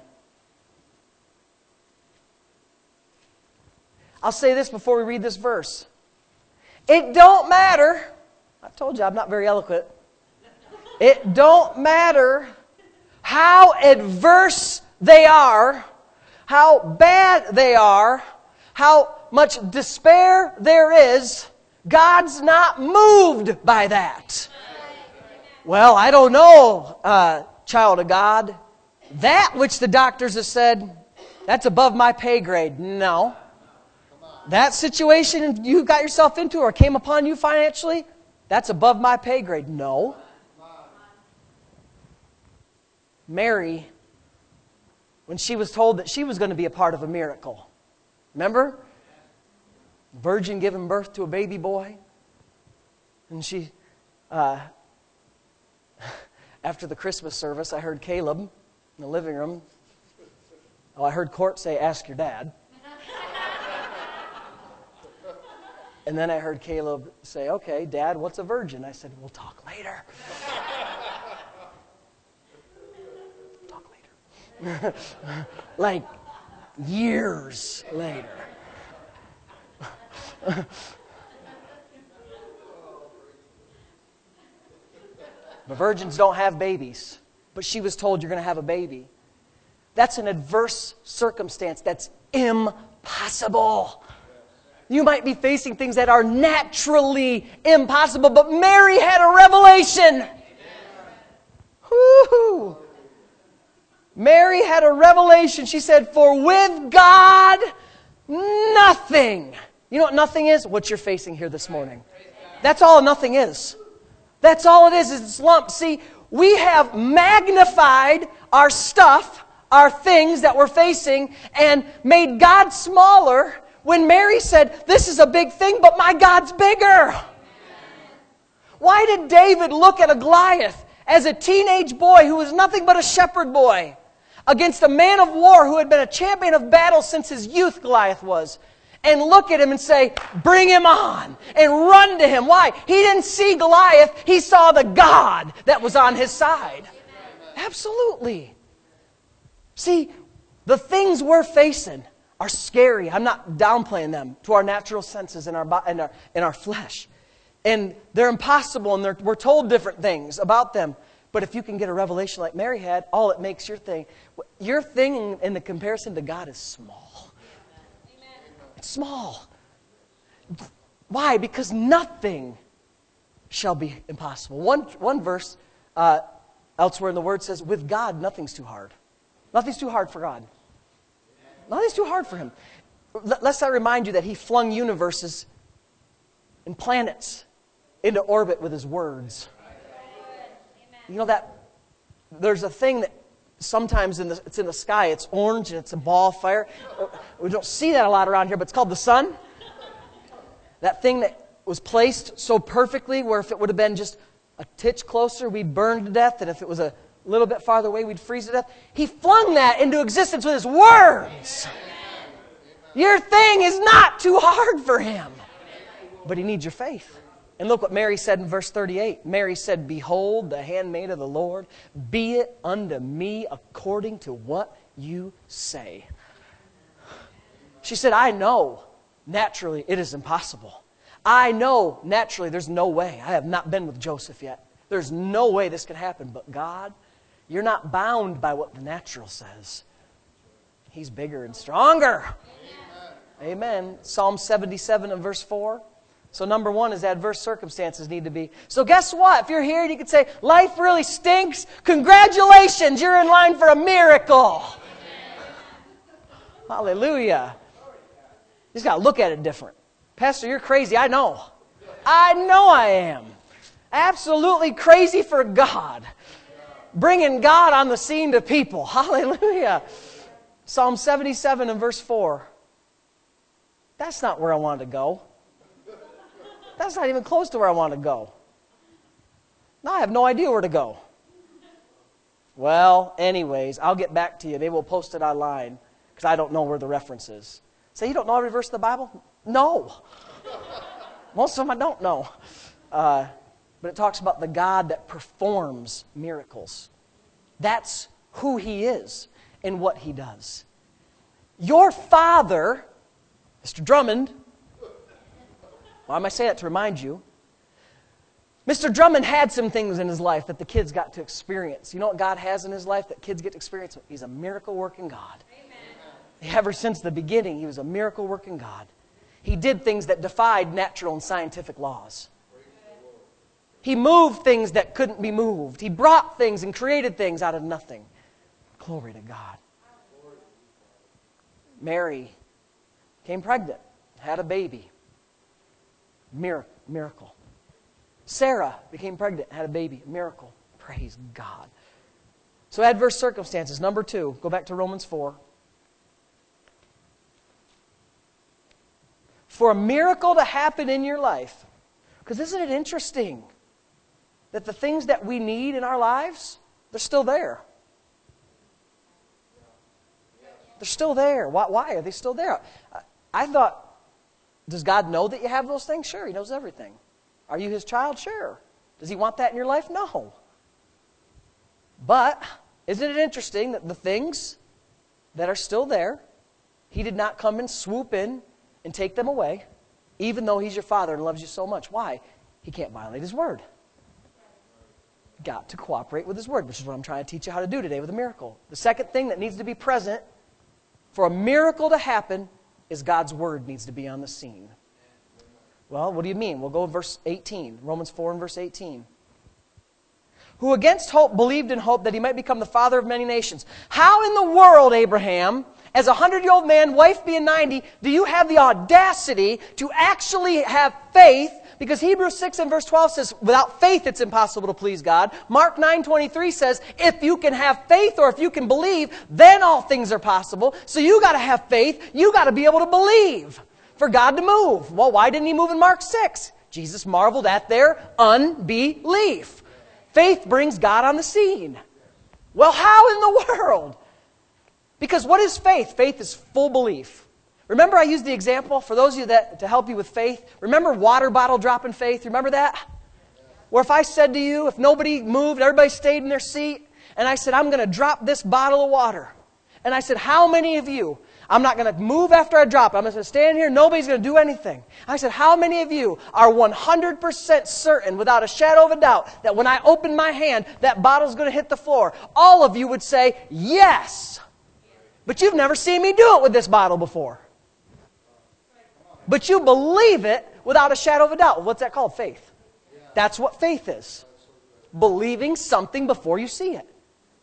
I'll say this before we read this verse. It don't matter. I told you I'm not very eloquent. It don't matter how adverse they are, how bad they are, how much despair there is. God's not moved by that. Well, I don't know, uh, child of God. That which the doctors have said, that's above my pay grade. No. That situation you got yourself into or came upon you financially, that's above my pay grade. No. Mary, when she was told that she was going to be a part of a miracle. Remember? Virgin giving birth to a baby boy. And she, uh, after the Christmas service, I heard Caleb in the living room. Oh, I heard Court say, ask your dad. And then I heard Caleb say, okay, Dad, what's a virgin? I said, we'll talk later. Talk later. Like years later. The virgins don't have babies, but she was told you're going to have a baby. That's an adverse circumstance. That's impossible. You might be facing things that are naturally impossible, but Mary had a revelation. Woo-hoo. Mary had a revelation. She said, for with God, nothing. You know what nothing is? What you're facing here this morning. That's all nothing is. That's all it is, is it's lump. See, we have magnified our stuff, our things that we're facing, and made God smaller. When Mary said, this is a big thing, but my God's bigger. Why did David look at a Goliath as a teenage boy who was nothing but a shepherd boy against a man of war who had been a champion of battle since his youth, Goliath was, and look at him and say, bring him on, and run to him? Why? He didn't see Goliath. He saw the God that was on his side. Absolutely. See, the things we're facing are scary. I'm not downplaying them to our natural senses and our, in our, in our flesh. And they're impossible, and they're, we're told different things about them. But if you can get a revelation like Mary had, all it makes your thing, your thing in the comparison to God is small. It's small. Why? Because nothing shall be impossible. One, one verse uh, elsewhere in the Word says, with God, nothing's too hard. Nothing's too hard for God. Nothing's too hard for Him. Lest I remind you that He flung universes and planets into orbit with His words. You know that there's a thing that sometimes in the, it's in the sky, it's orange and it's a ball of fire. We don't see that a lot around here, but it's called the sun. That thing that was placed so perfectly where if it would have been just a titch closer, we'd burn to death, and if it was a little bit farther away, we'd freeze to death. He flung that into existence with His words. Your thing is not too hard for Him, but He needs your faith. And look what Mary said in verse thirty-eight. Mary said, "Behold, the handmaid of the Lord, be it unto me according to what you say." She said, I know naturally it is impossible. I know naturally there's no way. I have not been with Joseph yet. There's no way this can happen. But God, you're not bound by what the natural says. He's bigger and stronger. Amen. Amen. Psalm seventy-seven and verse four. So number one is adverse circumstances need to be. So guess what? If you're here and you could say, life really stinks, congratulations, you're in line for a miracle. Hallelujah. You just got to look at it different. Pastor, you're crazy. I know. I know I am. Absolutely crazy for God. Bringing God on the scene to people. Hallelujah. Psalm seventy-seven and verse four. That's not where I wanted to go. That's not even close to where I want to go. Now I have no idea where to go. Well, anyways, I'll get back to you. Maybe we'll post it online because I don't know where the reference is. Say, you don't know every verse of the Bible? No. Most of them I don't know. Uh, but it talks about the God that performs miracles. That's who He is and what He does. Your father, Mister Drummond, why am I saying that? To remind you. Mister Drummond had some things in his life that the kids got to experience. You know what God has in His life that kids get to experience? He's a miracle-working God. Amen. Ever since the beginning, He was a miracle-working God. He did things that defied natural and scientific laws. He moved things that couldn't be moved. He brought things and created things out of nothing. Glory to God. Mary came pregnant, had a baby. Miracle. Miracle. Sarah became pregnant, had a baby. Miracle. Praise God. So adverse circumstances. Number two, go back to Romans four. For a miracle to happen in your life, because isn't it interesting that the things that we need in our lives, they're still there. They're still there. Why, why are they still there? I thought, does God know that you have those things? Sure, He knows everything. Are you His child? Sure. Does He want that in your life? No. But isn't it interesting that the things that are still there, He did not come and swoop in and take them away, even though He's your Father and loves you so much. Why? He can't violate His word. Got to cooperate with His word, which is what I'm trying to teach you how to do today with a miracle. The second thing that needs to be present for a miracle to happen is God's word needs to be on the scene. Well, what do you mean? We'll go to verse eighteen. Romans four and verse eighteen. Who against hope believed in hope that he might become the father of many nations. How in the world, Abraham, as a hundred-year-old man, wife being ninety, do you have the audacity to actually have faith? Because Hebrews six and verse twelve says, without faith it's impossible to please God. Mark nine twenty-three says, if you can have faith or if you can believe, then all things are possible. So you got to have faith. You got to be able to believe for God to move. Well, why didn't He move in Mark six? Jesus marveled at their unbelief. Faith brings God on the scene. Well, how in the world? Because what is faith? Faith is full belief. Remember I used the example, for those of you that, to help you with faith, remember water bottle dropping faith? Remember that? Where if I said to you, if nobody moved, everybody stayed in their seat, and I said, I'm going to drop this bottle of water. And I said, how many of you, I'm not going to move after I drop it. I'm just going to stand here. Nobody's going to do anything. I said, how many of you are one hundred percent certain, without a shadow of a doubt, that when I open my hand, that bottle's going to hit the floor? All of you would say, yes. But you've never seen me do it with this bottle before. But you believe it without a shadow of a doubt. What's that called? Faith. That's what faith is. Believing something before you see it.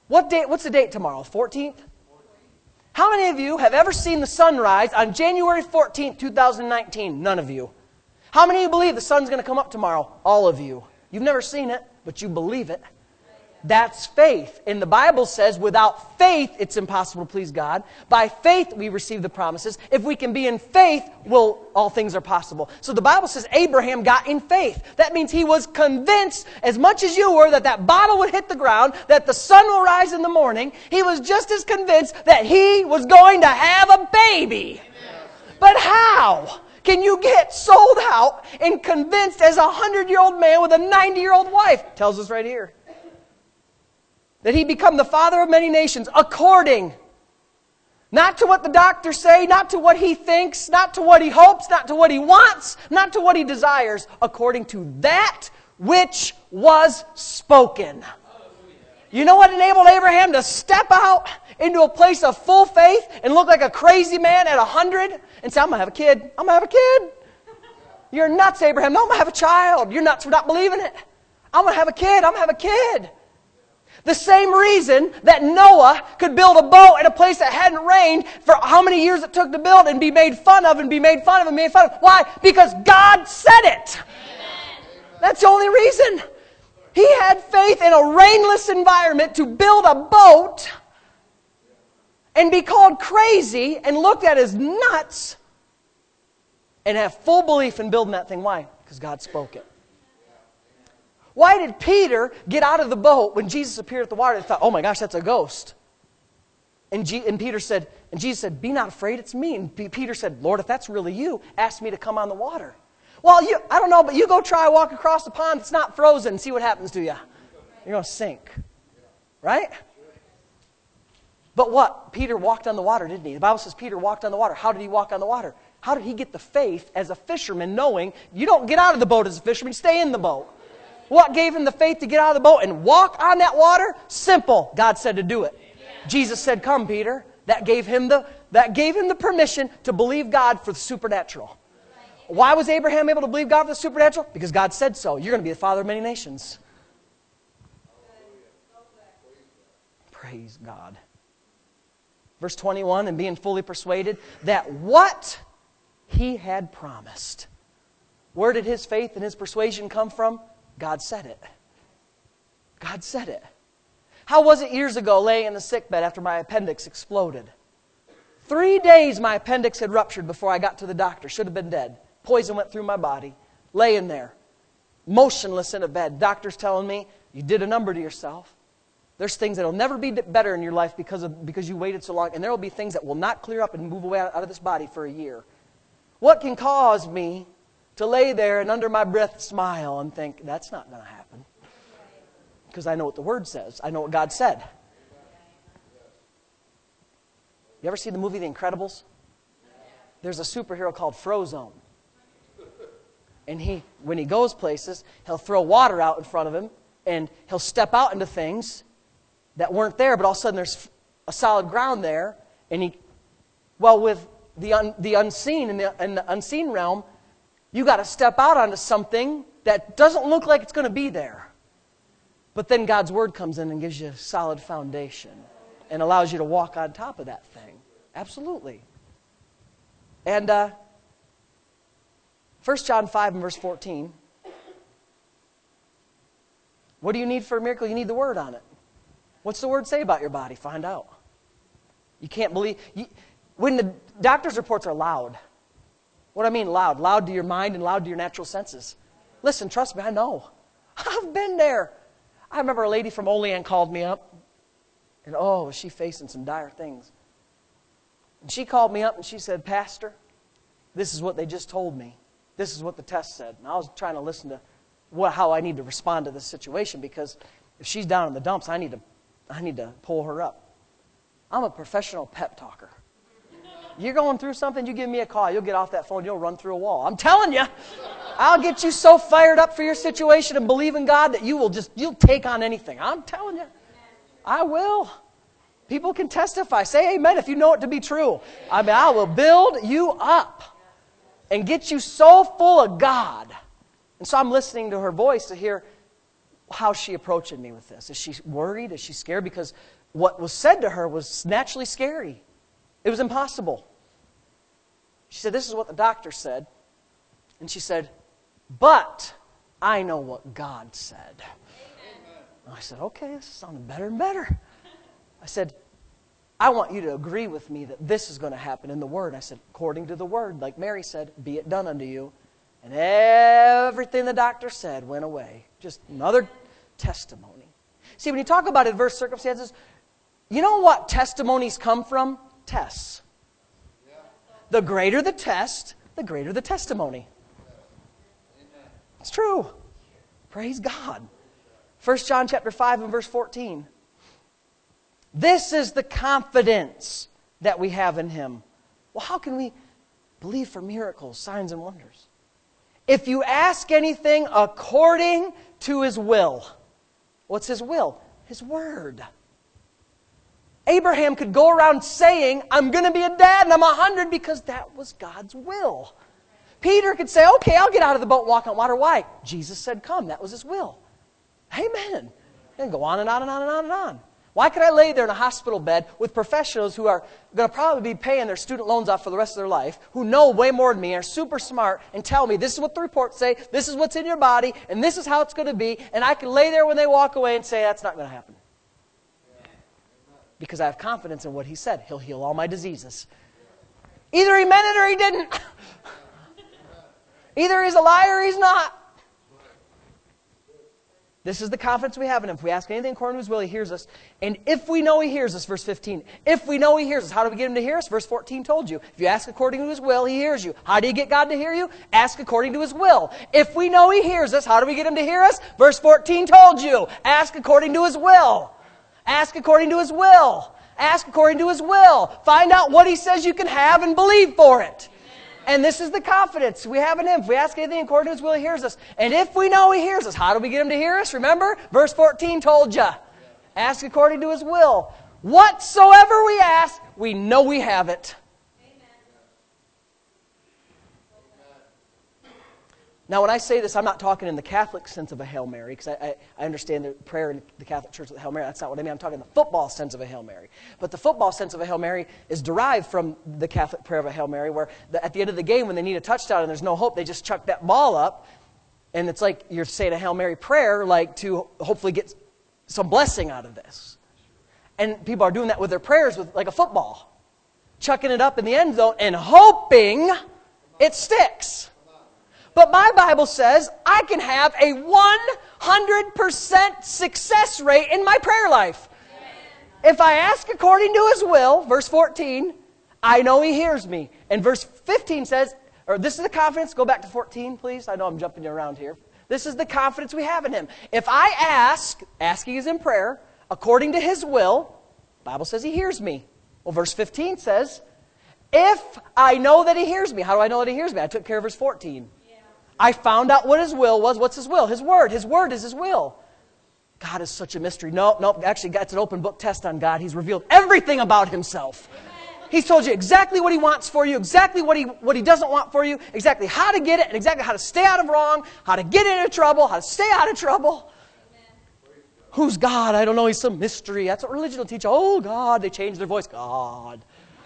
What date? What's the date tomorrow? fourteenth? How many of you have ever seen the sun rise on January fourteenth, two thousand nineteen? None of you. How many of you believe the sun's going to come up tomorrow? All of you. You've never seen it, but you believe it. That's faith. And the Bible says without faith, it's impossible to please God. By faith, we receive the promises. If we can be in faith, well, all things are possible. So the Bible says Abraham got in faith. That means he was convinced, as much as you were, that that bottle would hit the ground, that the sun will rise in the morning. He was just as convinced that he was going to have a baby. Amen. But how can you get sold out and convinced as a hundred-year-old man with a ninety-year-old wife? It tells us right here. That he become the father of many nations according, not to what the doctors say, not to what he thinks, not to what he hopes, not to what he wants, not to what he desires, according to that which was spoken. You know what enabled Abraham to step out into a place of full faith and look like a crazy man at a hundred and say, I'm going to have a kid. I'm going to have a kid. You're nuts, Abraham. No, I'm going to have a child. You're nuts for not believing it. I'm going to have a kid. I'm going to have a kid. The same reason that Noah could build a boat in a place that hadn't rained for how many years it took to build and be made fun of and be made fun of and made fun of. Why? Because God said it. Amen. That's the only reason. He had faith in a rainless environment to build a boat and be called crazy and looked at as nuts and have full belief in building that thing. Why? Because God spoke it. Why did Peter get out of the boat when Jesus appeared at the water? They thought, oh my gosh, that's a ghost. And, G- and Peter said, and Jesus said, be not afraid, it's me. And P- Peter said, Lord, if that's really you, ask me to come on the water. Well, you, I don't know, but you go try walk across the pond. It's not frozen. See what happens to you. You're going to sink. Right? But what? Peter walked on the water, didn't he? The Bible says Peter walked on the water. How did he walk on the water? How did he get the faith as a fisherman, knowing you don't get out of the boat as a fisherman, you stay in the boat? What gave him the faith to get out of the boat and walk on that water? Simple. God said to do it. Amen. Jesus said, come, Peter. That gave him the, that gave him the permission to believe God for the supernatural. Why was Abraham able to believe God for the supernatural? Because God said so. You're going to be the father of many nations. Praise God. Verse twenty-one, and being fully persuaded that what he had promised. Where did his faith and his persuasion come from? God said it. God said it. How was it years ago laying in the sickbed after my appendix exploded? Three days my appendix had ruptured before I got to the doctor. Should have been dead. Poison went through my body. Laying there. Motionless in a bed. Doctor's telling me, you did a number to yourself. There's things that will never be better in your life because of because you waited so long. And there will be things that will not clear up and move away out of this body for a year. What can cause me to lay there and under my breath smile and think, that's not going to happen? Because I know what the Word says. I know what God said. You ever see the movie The Incredibles? There's a superhero called Frozone. And he, when he goes places, he'll throw water out in front of him and he'll step out into things that weren't there, but all of a sudden there's a solid ground there. And he, well, with the, un, the unseen and the, in the unseen realm, you got to step out onto something that doesn't look like it's going to be there. But then God's Word comes in and gives you a solid foundation and allows you to walk on top of that thing. Absolutely. And uh, First John five and verse fourteen. What do you need for a miracle? You need the Word on it. What's the Word say about your body? Find out. You can't believe. You, when the doctor's reports are loud. What do I mean loud? Loud to your mind and loud to your natural senses. Listen, trust me, I know. I've been there. I remember a lady from Olean called me up. And oh, was she facing some dire things. And she called me up and she said, Pastor, this is what they just told me. This is what the test said. And I was trying to listen to what, how I need to respond to this situation, because if she's down in the dumps, I need to, I need to pull her up. I'm a professional pep talker. You're going through something, you give me a call. You'll get off that phone, you'll run through a wall. I'm telling you, I'll get you so fired up for your situation and believe in God that you will just, you'll take on anything. I'm telling you, I will. People can testify. Say amen if you know it to be true. I mean, I will build you up and get you so full of God. And so I'm listening to her voice to hear how's she approaching me with this. Is she worried? Is she scared? Because what was said to her was naturally scary. It was impossible. She said, this is what the doctor said. And she said, but I know what God said. Amen. I said, okay, this is sounding better and better. I said, I want you to agree with me that this is going to happen in the Word. I said, according to the Word, like Mary said, be it done unto you. And everything the doctor said went away. Just another testimony. See, when you talk about adverse circumstances, you know what testimonies come from? Tests. The greater the test, the greater the testimony. It's true. Praise God. First John chapter five and verse fourteen. This is the confidence that we have in Him. Well, how can we believe for miracles, signs, and wonders? If you ask anything according to His will. What's His will? His Word. Abraham could go around saying, I'm going to be a dad and I'm a hundred because that was God's will. Peter could say, okay, I'll get out of the boat and walk on water. Why? Jesus said, come. That was His will. Amen. And go on and on and on and on and on. Why could I lay there in a hospital bed with professionals who are going to probably be paying their student loans off for the rest of their life, who know way more than me, are super smart, and tell me this is what the reports say, this is what's in your body, and this is how it's going to be, and I can lay there when they walk away and say, that's not going to happen. Because I have confidence in what He said. He'll heal all my diseases. Either He meant it or He didn't. Either He's a liar or He's not. This is the confidence we have in Him. If we ask anything according to His will, He hears us. And if we know He hears us, verse fifteen. If we know He hears us, how do we get Him to hear us? Verse fourteen told you. If you ask according to His will, He hears you. How do you get God to hear you? Ask according to His will. If we know He hears us, how do we get Him to hear us? Verse fourteen told you. Ask according to His will. Ask according to His will. Ask according to His will. Find out what He says you can have and believe for it. And this is the confidence we have in Him. If we ask anything according to His will, He hears us. And if we know He hears us, how do we get Him to hear us? Remember, verse fourteen told you. Ask according to His will. Whatsoever we ask, we know we have it. Now, when I say this, I'm not talking in the Catholic sense of a Hail Mary, because I, I, I understand the prayer in the Catholic Church with the Hail Mary. That's not what I mean. I'm talking in the football sense of a Hail Mary. But the football sense of a Hail Mary is derived from the Catholic prayer of a Hail Mary, where the, at the end of the game, when they need a touchdown and there's no hope, they just chuck that ball up, and it's like you're saying a Hail Mary prayer, like to hopefully get some blessing out of this. And people are doing that with their prayers with like a football, chucking it up in the end zone and hoping it sticks. But my Bible says I can have a one hundred percent success rate in my prayer life. Amen. If I ask according to His will, verse fourteen, I know He hears me. And verse fifteen says, or this is the confidence, go back to fourteen, please. I know I'm jumping you around here. This is the confidence we have in Him. If I ask, asking is in prayer, according to His will, the Bible says He hears me. Well, verse fifteen says, if I know that He hears me, how do I know that He hears me? I took care of verse fourteen. I found out what His will was. What's His will? His Word. His Word is His will. God is such a mystery. No, no, actually, it's an open book test on God. He's revealed everything about Himself. Amen. He's told you exactly what He wants for you, exactly what He what He doesn't want for you, exactly how to get it, and exactly how to stay out of wrong, how to get into trouble, how to stay out of trouble. Amen. Who's God? I don't know. He's some mystery. That's what religion will teach. Oh, God. They change their voice. God.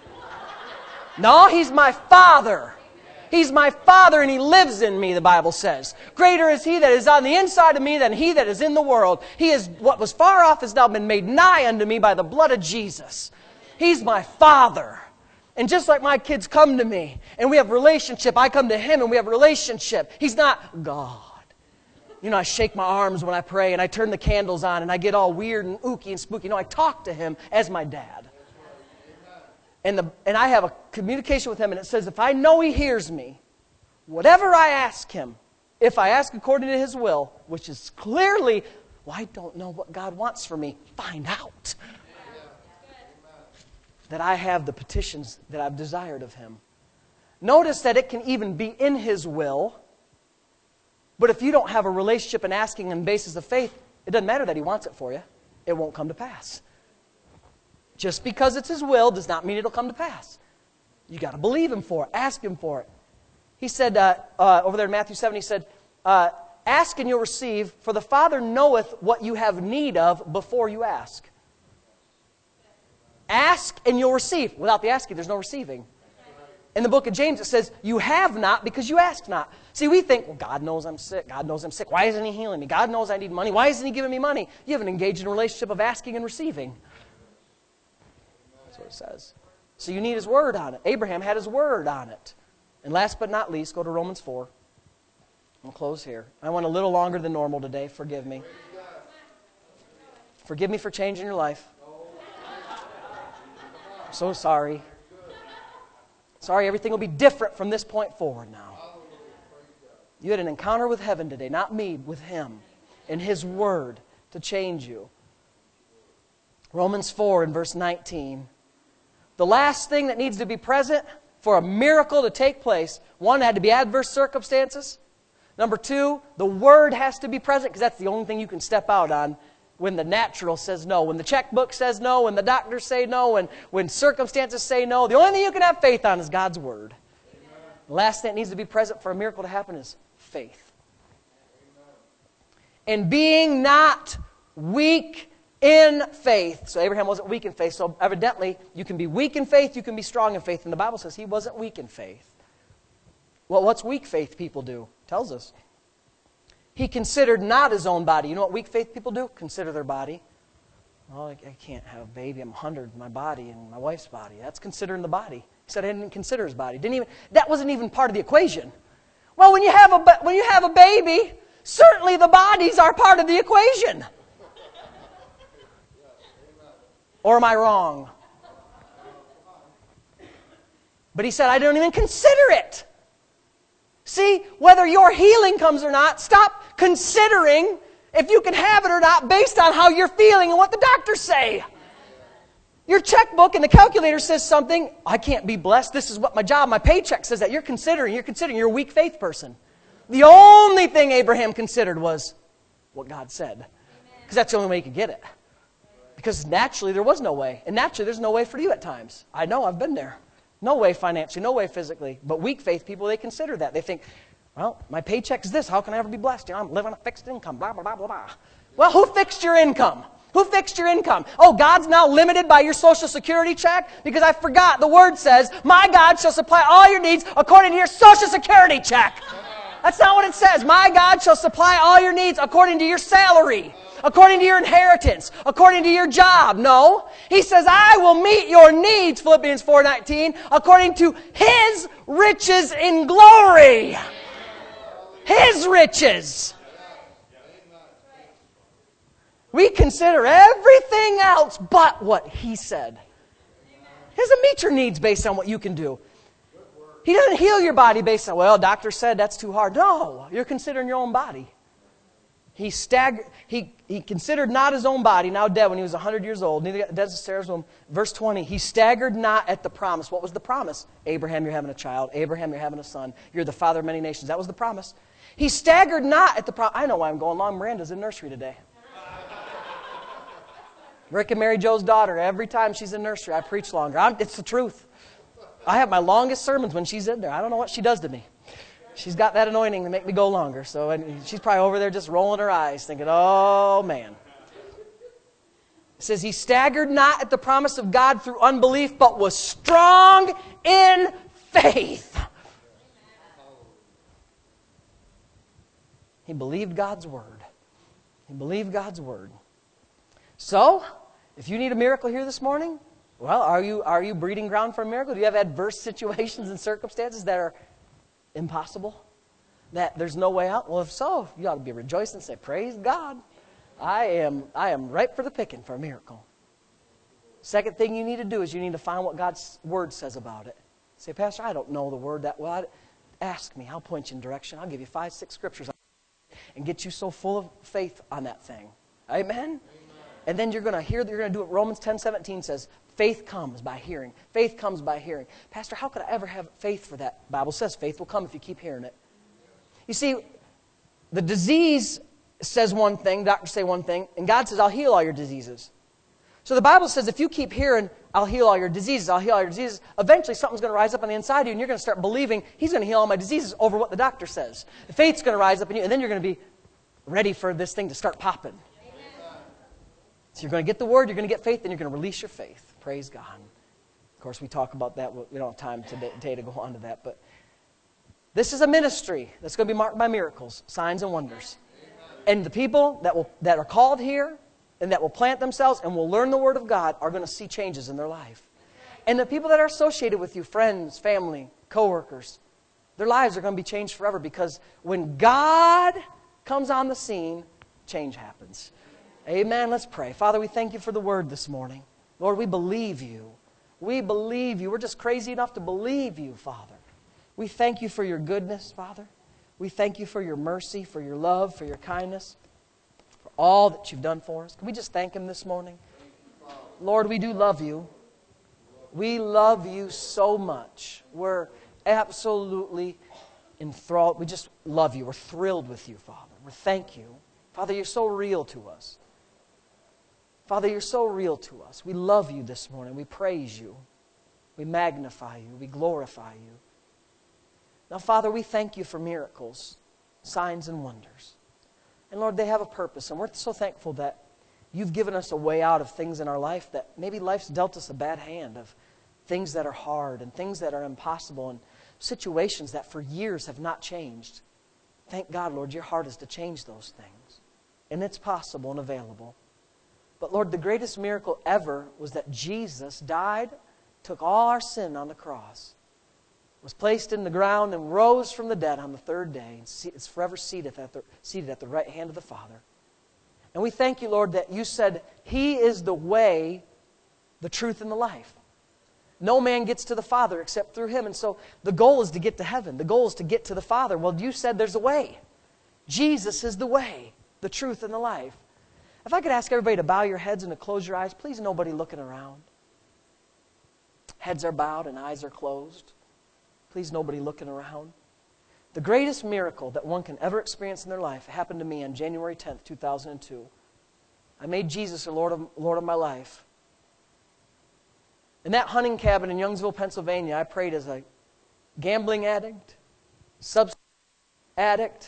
No, He's my Father. He's my Father and He lives in me, the Bible says. Greater is He that is on the inside of me than he that is in the world. He is what was far off has now been made nigh unto me by the blood of Jesus. He's my Father. And just like my kids come to me and we have relationship, I come to Him and we have relationship. He's not God. You know, I shake my arms when I pray and I turn the candles on and I get all weird and ooky and spooky. No, I talk to Him as my dad. And, the, and I have a communication with Him, and it says, if I know He hears me, whatever I ask Him, if I ask according to His will, which is clearly, well, I don't know what God wants for me, find out. That I have the petitions that I've desired of Him. Notice that it can even be in His will, but if you don't have a relationship and asking on the basis of faith, it doesn't matter that He wants it for you. It won't come to pass. Just because it's His will does not mean it'll come to pass. You got to believe Him for it. Ask Him for it. He said, uh, uh, over there in Matthew seven, He said, uh, ask and you'll receive, for the Father knoweth what you have need of before you ask. Ask and you'll receive. Without the asking, there's no receiving. In the book of James, it says, you have not because you ask not. See, we think, well, God knows I'm sick. God knows I'm sick. Why isn't He healing me? God knows I need money. Why isn't He giving me money? You haven't engaged in a relationship of asking and receiving. That's what it says. So you need His Word on it. Abraham had His Word on it. And last but not least, go to Romans four. I'll close here. I went a little longer than normal today. Forgive me. Forgive me for changing your life. I'm so sorry. Sorry, everything will be different from this point forward now. You had an encounter with heaven today, not me, with Him, and His Word to change you. Romans four and verse nineteen. The last thing that needs to be present for a miracle to take place, one, had to be adverse circumstances. Number two, the Word has to be present because that's the only thing you can step out on when the natural says no, when the checkbook says no, when the doctors say no, when, when circumstances say no. The only thing you can have faith on is God's Word. Amen. The last thing that needs to be present for a miracle to happen is faith. Amen. And being not weak in faith. So Abraham wasn't weak in faith. So evidently, you can be weak in faith, you can be strong in faith. And the Bible says he wasn't weak in faith. Well, what's weak faith people do? It tells us. He considered not his own body. You know what weak faith people do? Consider their body. Oh, I can't have a baby. I'm one hundred in my body and my wife's body. That's considering the body. He said I didn't consider his body. Didn't even. That wasn't even part of the equation. Well, when you have a when you have a baby, certainly the bodies are part of the equation. Or am I wrong? But he said I don't even consider it. See, whether your healing comes or not, stop considering if you can have it or not based on how you're feeling and what the doctors say. Your checkbook and the calculator says something, I can't be blessed, this is what my job, my paycheck says that. You're considering, you're considering, you're a weak faith person. The only thing Abraham considered was what God said. Because that's the only way he could get it. Because naturally there was no way. And naturally there's no way for you at times. I know, I've been there. No way financially, no way physically. But weak faith people, they consider that. They think, well, my paycheck's this. How can I ever be blessed? You know, I'm living on a fixed income, blah, blah, blah, blah, blah. Well, who fixed your income? Who fixed your income? Oh, God's now limited by your Social Security check? Because I forgot, the Word says, my God shall supply all your needs according to your Social Security check. That's not what it says. My God shall supply all your needs according to your salary, according to your inheritance, according to your job. No. He says, I will meet your needs, Philippians four nineteen, according to His riches in glory. His riches. We consider everything else but what He said. He doesn't meet your needs based on what you can do. He doesn't heal your body based on, well, doctor said that's too hard. No, you're considering your own body. He staggered, he, he considered not his own body, now dead when he was one hundred years old. Neither dead as Sarah's womb. Verse twenty, he staggered not at the promise. What was the promise? Abraham, you're having a child. Abraham, you're having a son. You're the father of many nations. That was the promise. He staggered not at the promise. I know why I'm going long. Miranda's in nursery today. Rick and Mary Jo's daughter, every time she's in nursery, I preach longer. I'm, it's the truth. I have my longest sermons when she's in there. I don't know what she does to me. She's got that anointing to make me go longer. So and she's probably over there just rolling her eyes thinking, oh, man. It says, he staggered not at the promise of God through unbelief, but was strong in faith. He believed God's word. He believed God's word. So, if you need a miracle here this morning, well, are you, are you breeding ground for a miracle? Do you have adverse situations and circumstances that are impossible? That there's no way out? Well, if so, you ought to be rejoicing and say, praise God. I am, I am ripe for the picking for a miracle. Second thing you need to do is you need to find what God's word says about it. Say, Pastor, I don't know the word that well. Ask me. I'll point you in direction. I'll give you five, six scriptures and get you so full of faith on that thing. Amen? Amen. And then you're going to hear, you're going to do what Romans ten seventeen says. Faith comes by hearing. Faith comes by hearing. Pastor, how could I ever have faith for that? The Bible says faith will come if you keep hearing it. You see, the disease says one thing, doctors say one thing, and God says, I'll heal all your diseases. So the Bible says if you keep hearing, I'll heal all your diseases, I'll heal all your diseases, eventually something's going to rise up on the inside of you, and you're going to start believing He's going to heal all my diseases over what the doctor says. The faith's going to rise up in you, and then you're going to be ready for this thing to start popping. So you're going to get the word, you're going to get faith, and you're going to release your faith. Praise God. Of course, we talk about that. We don't have time today, today to go on to that. But this is a ministry that's going to be marked by miracles, signs, and wonders. And the people that will that are called here and that will plant themselves and will learn the Word of God are going to see changes in their life. And the people that are associated with you, friends, family, coworkers, their lives are going to be changed forever, because when God comes on the scene, change happens. Amen. Let's pray. Father, we thank you for the Word this morning. Lord, we believe you. We believe you. We're just crazy enough to believe you, Father. We thank you for your goodness, Father. We thank you for your mercy, for your love, for your kindness, for all that you've done for us. Can we just thank him this morning? Lord, we do love you. We love you so much. We're absolutely enthralled. We just love you. We're thrilled with you, Father. We thank you. Father, you're so real to us. Father, you're so real to us. We love you this morning. We praise you. We magnify you. We glorify you. Now, Father, we thank you for miracles, signs, and wonders. And Lord, they have a purpose. And we're so thankful that you've given us a way out of things in our life that maybe life's dealt us a bad hand of things that are hard and things that are impossible and situations that for years have not changed. Thank God, Lord, your heart is to change those things. And it's possible and available. But Lord, the greatest miracle ever was that Jesus died, took all our sin on the cross, was placed in the ground, and rose from the dead on the third day, and is forever seated at the, seated at the right hand of the Father. And we thank you, Lord, that you said he is the way, the truth, and the life. No man gets to the Father except through him. And so the goal is to get to heaven. The goal is to get to the Father. Well, you said there's a way. Jesus is the way, the truth, and the life. If I could ask everybody to bow your heads and to close your eyes, please, nobody looking around. Heads are bowed and eyes are closed. Please, nobody looking around. The greatest miracle that one can ever experience in their life happened to me on January tenth, two thousand two. I made Jesus the Lord of, Lord of my life. In that hunting cabin in Youngsville, Pennsylvania, I prayed as a gambling addict, substance addict,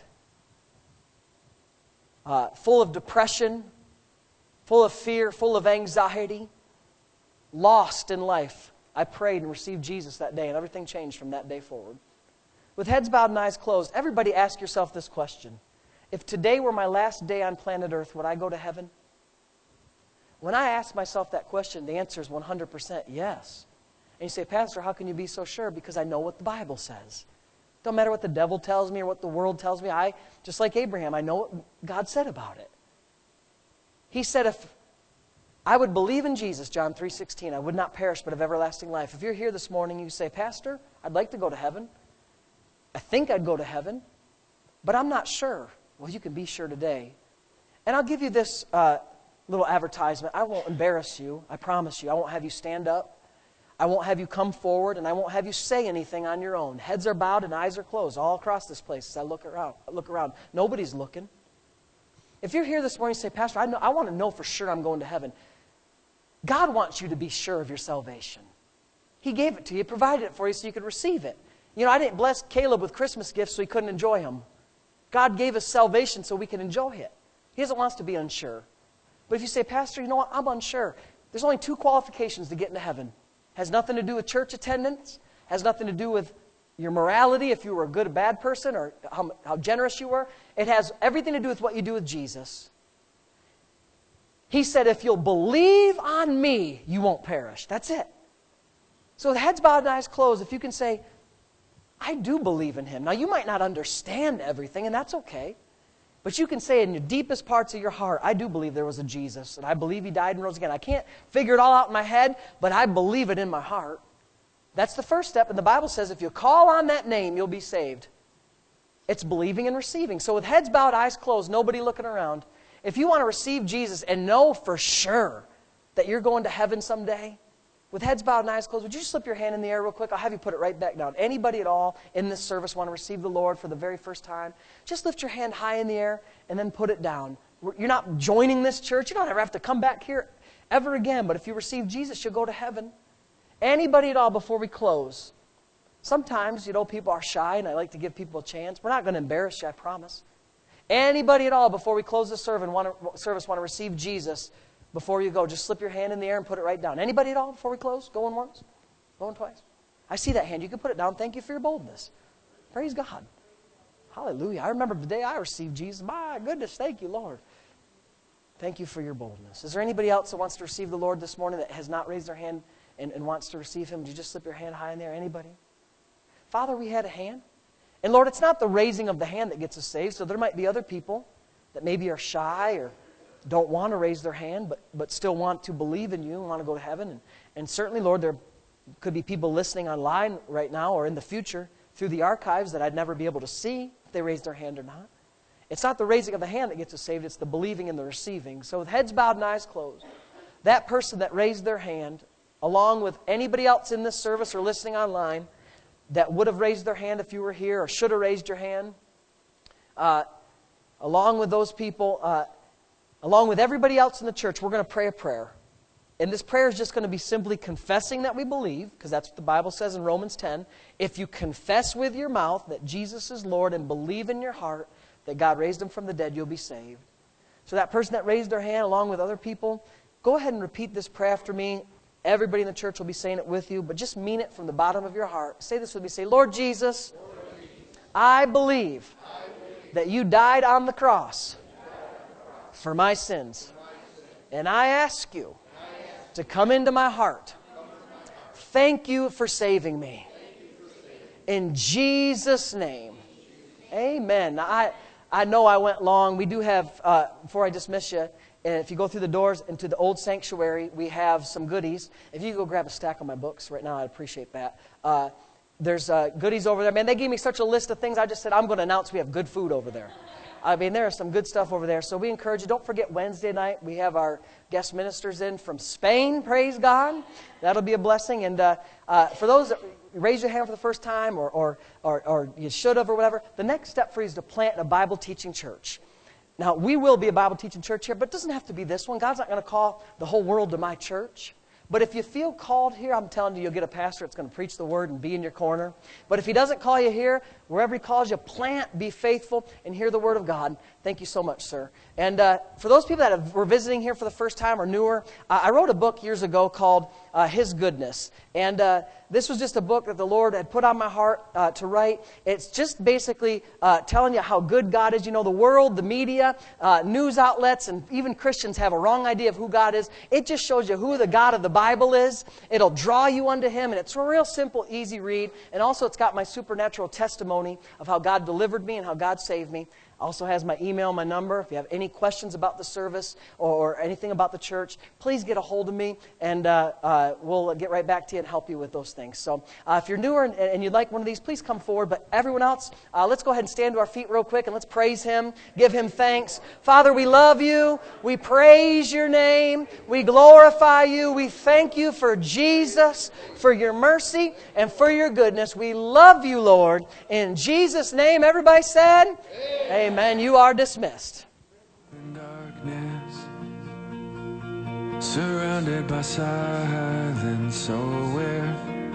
uh, full of depression, full of fear, full of anxiety, lost in life. I prayed and received Jesus that day, and everything changed from that day forward. With heads bowed and eyes closed, everybody ask yourself this question. If today were my last day on planet Earth, would I go to heaven? When I ask myself that question, the answer is one hundred percent yes. And you say, Pastor, how can you be so sure? Because I know what the Bible says. Don't matter what the devil tells me or what the world tells me. I, just like Abraham, I know what God said about it. He said, if I would believe in Jesus, John three sixteen, I would not perish but have everlasting life. If you're here this morning, you say, Pastor, I'd like to go to heaven. I think I'd go to heaven, but I'm not sure. Well, you can be sure today. And I'll give you this uh, little advertisement. I won't embarrass you. I promise you. I won't have you stand up. I won't have you come forward, and I won't have you say anything on your own. Heads are bowed and eyes are closed all across this place as I look around. I look around. Nobody's looking. If you're here this morning and say, Pastor, I, know, I want to know for sure I'm going to heaven. God wants you to be sure of your salvation. He gave it to you, provided it for you so you could receive it. You know, I didn't bless Caleb with Christmas gifts so he couldn't enjoy them. God gave us salvation so we can enjoy it. He doesn't want us to be unsure. But if you say, Pastor, you know what, I'm unsure. There's only two qualifications to get into heaven. Has nothing to do with church attendance. Has nothing to do with your morality, if you were a good or bad person, or how, how generous you were. It has everything to do with what you do with Jesus. He said, if you'll believe on me, you won't perish. That's it. So with heads bowed and eyes closed, if you can say, I do believe in him. Now, you might not understand everything, and that's okay. But you can say in your deepest parts of your heart, I do believe there was a Jesus, and I believe he died and rose again. I can't figure it all out in my head, but I believe it in my heart. That's the first step, and the Bible says if you call on that name, you'll be saved. It's believing and receiving. So with heads bowed, eyes closed, nobody looking around, if you want to receive Jesus and know for sure that you're going to heaven someday, with heads bowed and eyes closed, would you slip your hand in the air real quick? I'll have you put it right back down. Anybody at all in this service want to receive the Lord for the very first time? Just lift your hand high in the air and then put it down. You're not joining this church. You don't ever have to come back here ever again. But if you receive Jesus, you'll go to heaven. Anybody at all before we close? Sometimes, you know, people are shy and I like to give people a chance. We're not going to embarrass you, I promise. Anybody at all before we close the service want to, service want to receive Jesus before you go, just slip your hand in the air and put it right down. Anybody at all before we close? Going once? Going twice? I see that hand. You can put it down. Thank you for your boldness. Praise God. Hallelujah. I remember the day I received Jesus. My goodness, thank you, Lord. Thank you for your boldness. Is there anybody else that wants to receive the Lord this morning that has not raised their hand and, and wants to receive Him? Would you just slip your hand high in there? Anybody? Father, we had a hand. And Lord, it's not the raising of the hand that gets us saved. So there might be other people that maybe are shy or don't want to raise their hand, but, but still want to believe in you and want to go to heaven. And, and certainly, Lord, there could be people listening online right now or in the future through the archives that I'd never be able to see if they raised their hand or not. It's not the raising of the hand that gets us saved, it's the believing and the receiving. So with heads bowed and eyes closed, that person that raised their hand, along with anybody else in this service or listening online that would have raised their hand if you were here or should have raised your hand, uh, along with those people, uh, along with everybody else in the church, we're going to pray a prayer. And this prayer is just going to be simply confessing that we believe, because that's what the Bible says in Romans ten. If you confess with your mouth that Jesus is Lord and believe in your heart that God raised Him from the dead, you'll be saved. So that person that raised their hand along with other people, go ahead and repeat this prayer after me. Everybody in the church will be saying it with you, but just mean it from the bottom of your heart. Say this with me. Say, Lord Jesus, I believe that you died on the cross for my sins. And I ask you to come into my heart. Thank you for saving me. In Jesus' name. Amen. Now, I, I know I went long. We do have, uh, before I dismiss you, if you go through the doors into the old sanctuary, we have some goodies. If you could go grab a stack of my books right now, I'd appreciate that. Uh, there's uh, goodies over there. Man, they gave me such a list of things. I just said, I'm going to announce we have good food over there. I mean, there is some good stuff over there. So we encourage you, don't forget Wednesday night, we have our guest ministers in from Spain, praise God. That'll be a blessing. And uh, uh, for those that raise your hand for the first time or, or, or, or you should have or whatever, the next step for you is to plant a Bible teaching church. Now, we will be a Bible teaching church here, but it doesn't have to be this one. God's not going to call the whole world to my church. But if you feel called here, I'm telling you, you'll get a pastor that's going to preach the word and be in your corner. But if he doesn't call you here, wherever he calls you, plant, be faithful, and hear the word of God. Thank you so much, sir. And uh, for those people that have, were visiting here for the first time or newer, uh, I wrote a book years ago called uh, His Goodness. And uh, this was just a book that the Lord had put on my heart uh, to write. It's just basically uh, telling you how good God is. You know, the world, the media, uh, news outlets, and even Christians have a wrong idea of who God is. It just shows you who the God of the Bible is. It'll draw you unto Him, and it's a real simple, easy read. And also it's got my supernatural testimony of how God delivered me and how God saved me. Also has my email, my number. If you have any questions about the service or, or anything about the church, please get a hold of me, and uh, uh, we'll get right back to you and help you with those things. So uh, if you're newer and, and you'd like one of these, please come forward. But everyone else, uh, let's go ahead and stand to our feet real quick, and let's praise Him, give Him thanks. Father, we love You. We praise Your name. We glorify You. We thank You for Jesus, for Your mercy, and for Your goodness. We love You, Lord. In Jesus' name, everybody said, Amen. Amen. You are dismissed. In darkness, surrounded by silence, so where,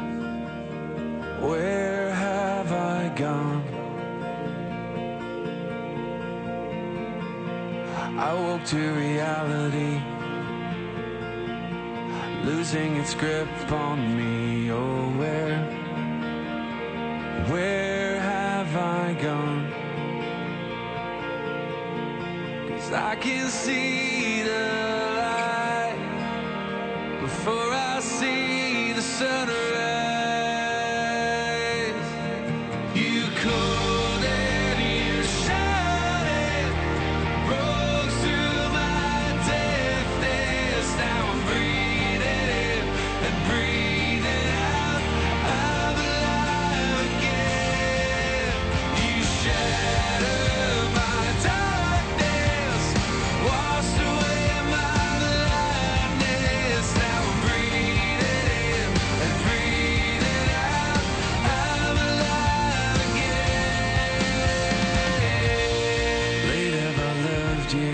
where have I gone? I woke to reality, losing its grip on me. Oh, where, where have I gone? I can see the light before I see the sunrise. You called and you shouted, rose through my deafness. Now I'm breathing in and breathing out. I'm alive again. You shattered my darkness, washed away my blindness. Now I'm breathing in and breathing out. I'm alive again. Late have I loved You.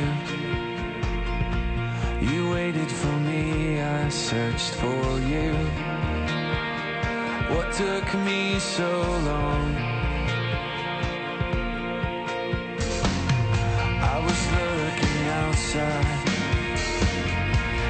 You waited for me, I searched for You. What took me so long? I was looking outside,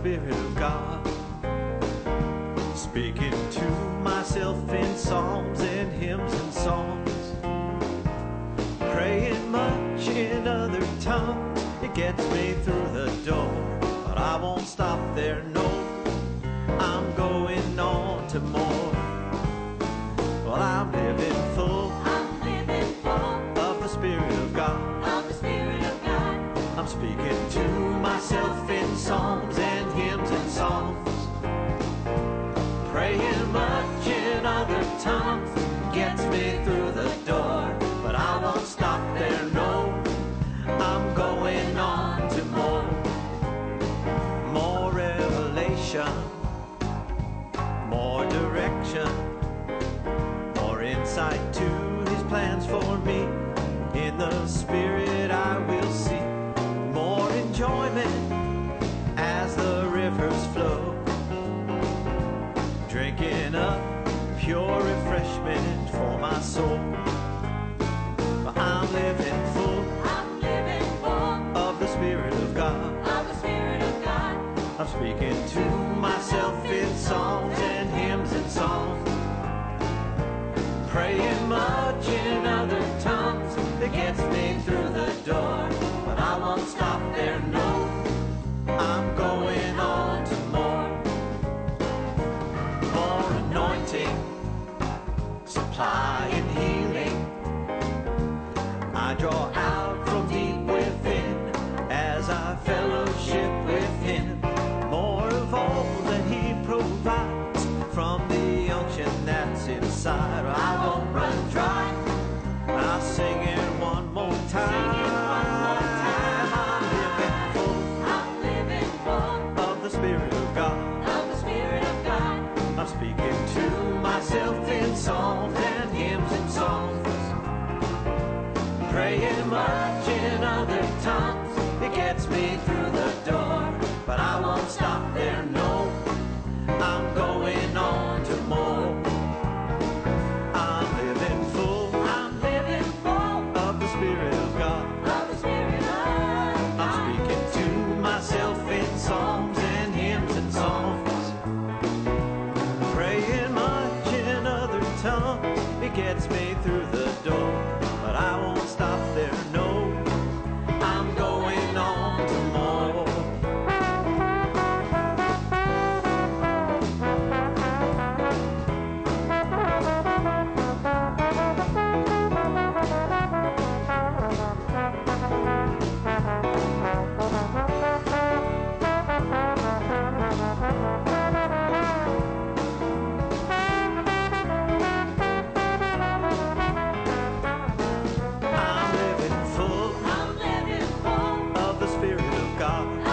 Spirit of God. Speaking to myself in psalms and hymns and songs. Praying much in other tongues. It gets me through the door. But I won't stop there, no. I'm going on to more. Well, I'm living full. I'm living full of the Spirit of God. of the Spirit of God. I'm speaking to myself in psalms and hymns and songs. Praying much in other tongues gets me through the door. But I won't stop there, no. I'm going on to more. More revelation, more direction, more insight to his plans for me. In the Spirit I will see more enjoyment as the rivers flow. Drinking up pure refreshment for my soul. But I'm living full I'm living full of the Spirit of God. of the Spirit of God. I'm speaking to myself in songs and hymns and songs. Praying much in other tongues that gets me through the door. But I won't stop there, no. I'm going on to more. More anointing, supply and healing. I draw out from deep within as I fellowship with him. More of all that he provides from the unction that's inside. I won't run dry. I'll sing it one more time. I'm living full I'm living full of the Spirit of God. of the Spirit of God. I'm speaking to myself in songs and hymns and songs. Praying much in other tongues. It gets me through the door. But I won't stop there, no. I'm going on to more. I'm living full I'm living full of the Spirit of God. of the Spirit of I'm God. speaking to myself in psalms and hymns and songs. Praying much in other tongues. It gets me through the door. But I won't stop there, no. I'm going on to more. I'm living full I'm living full of the Spirit of God.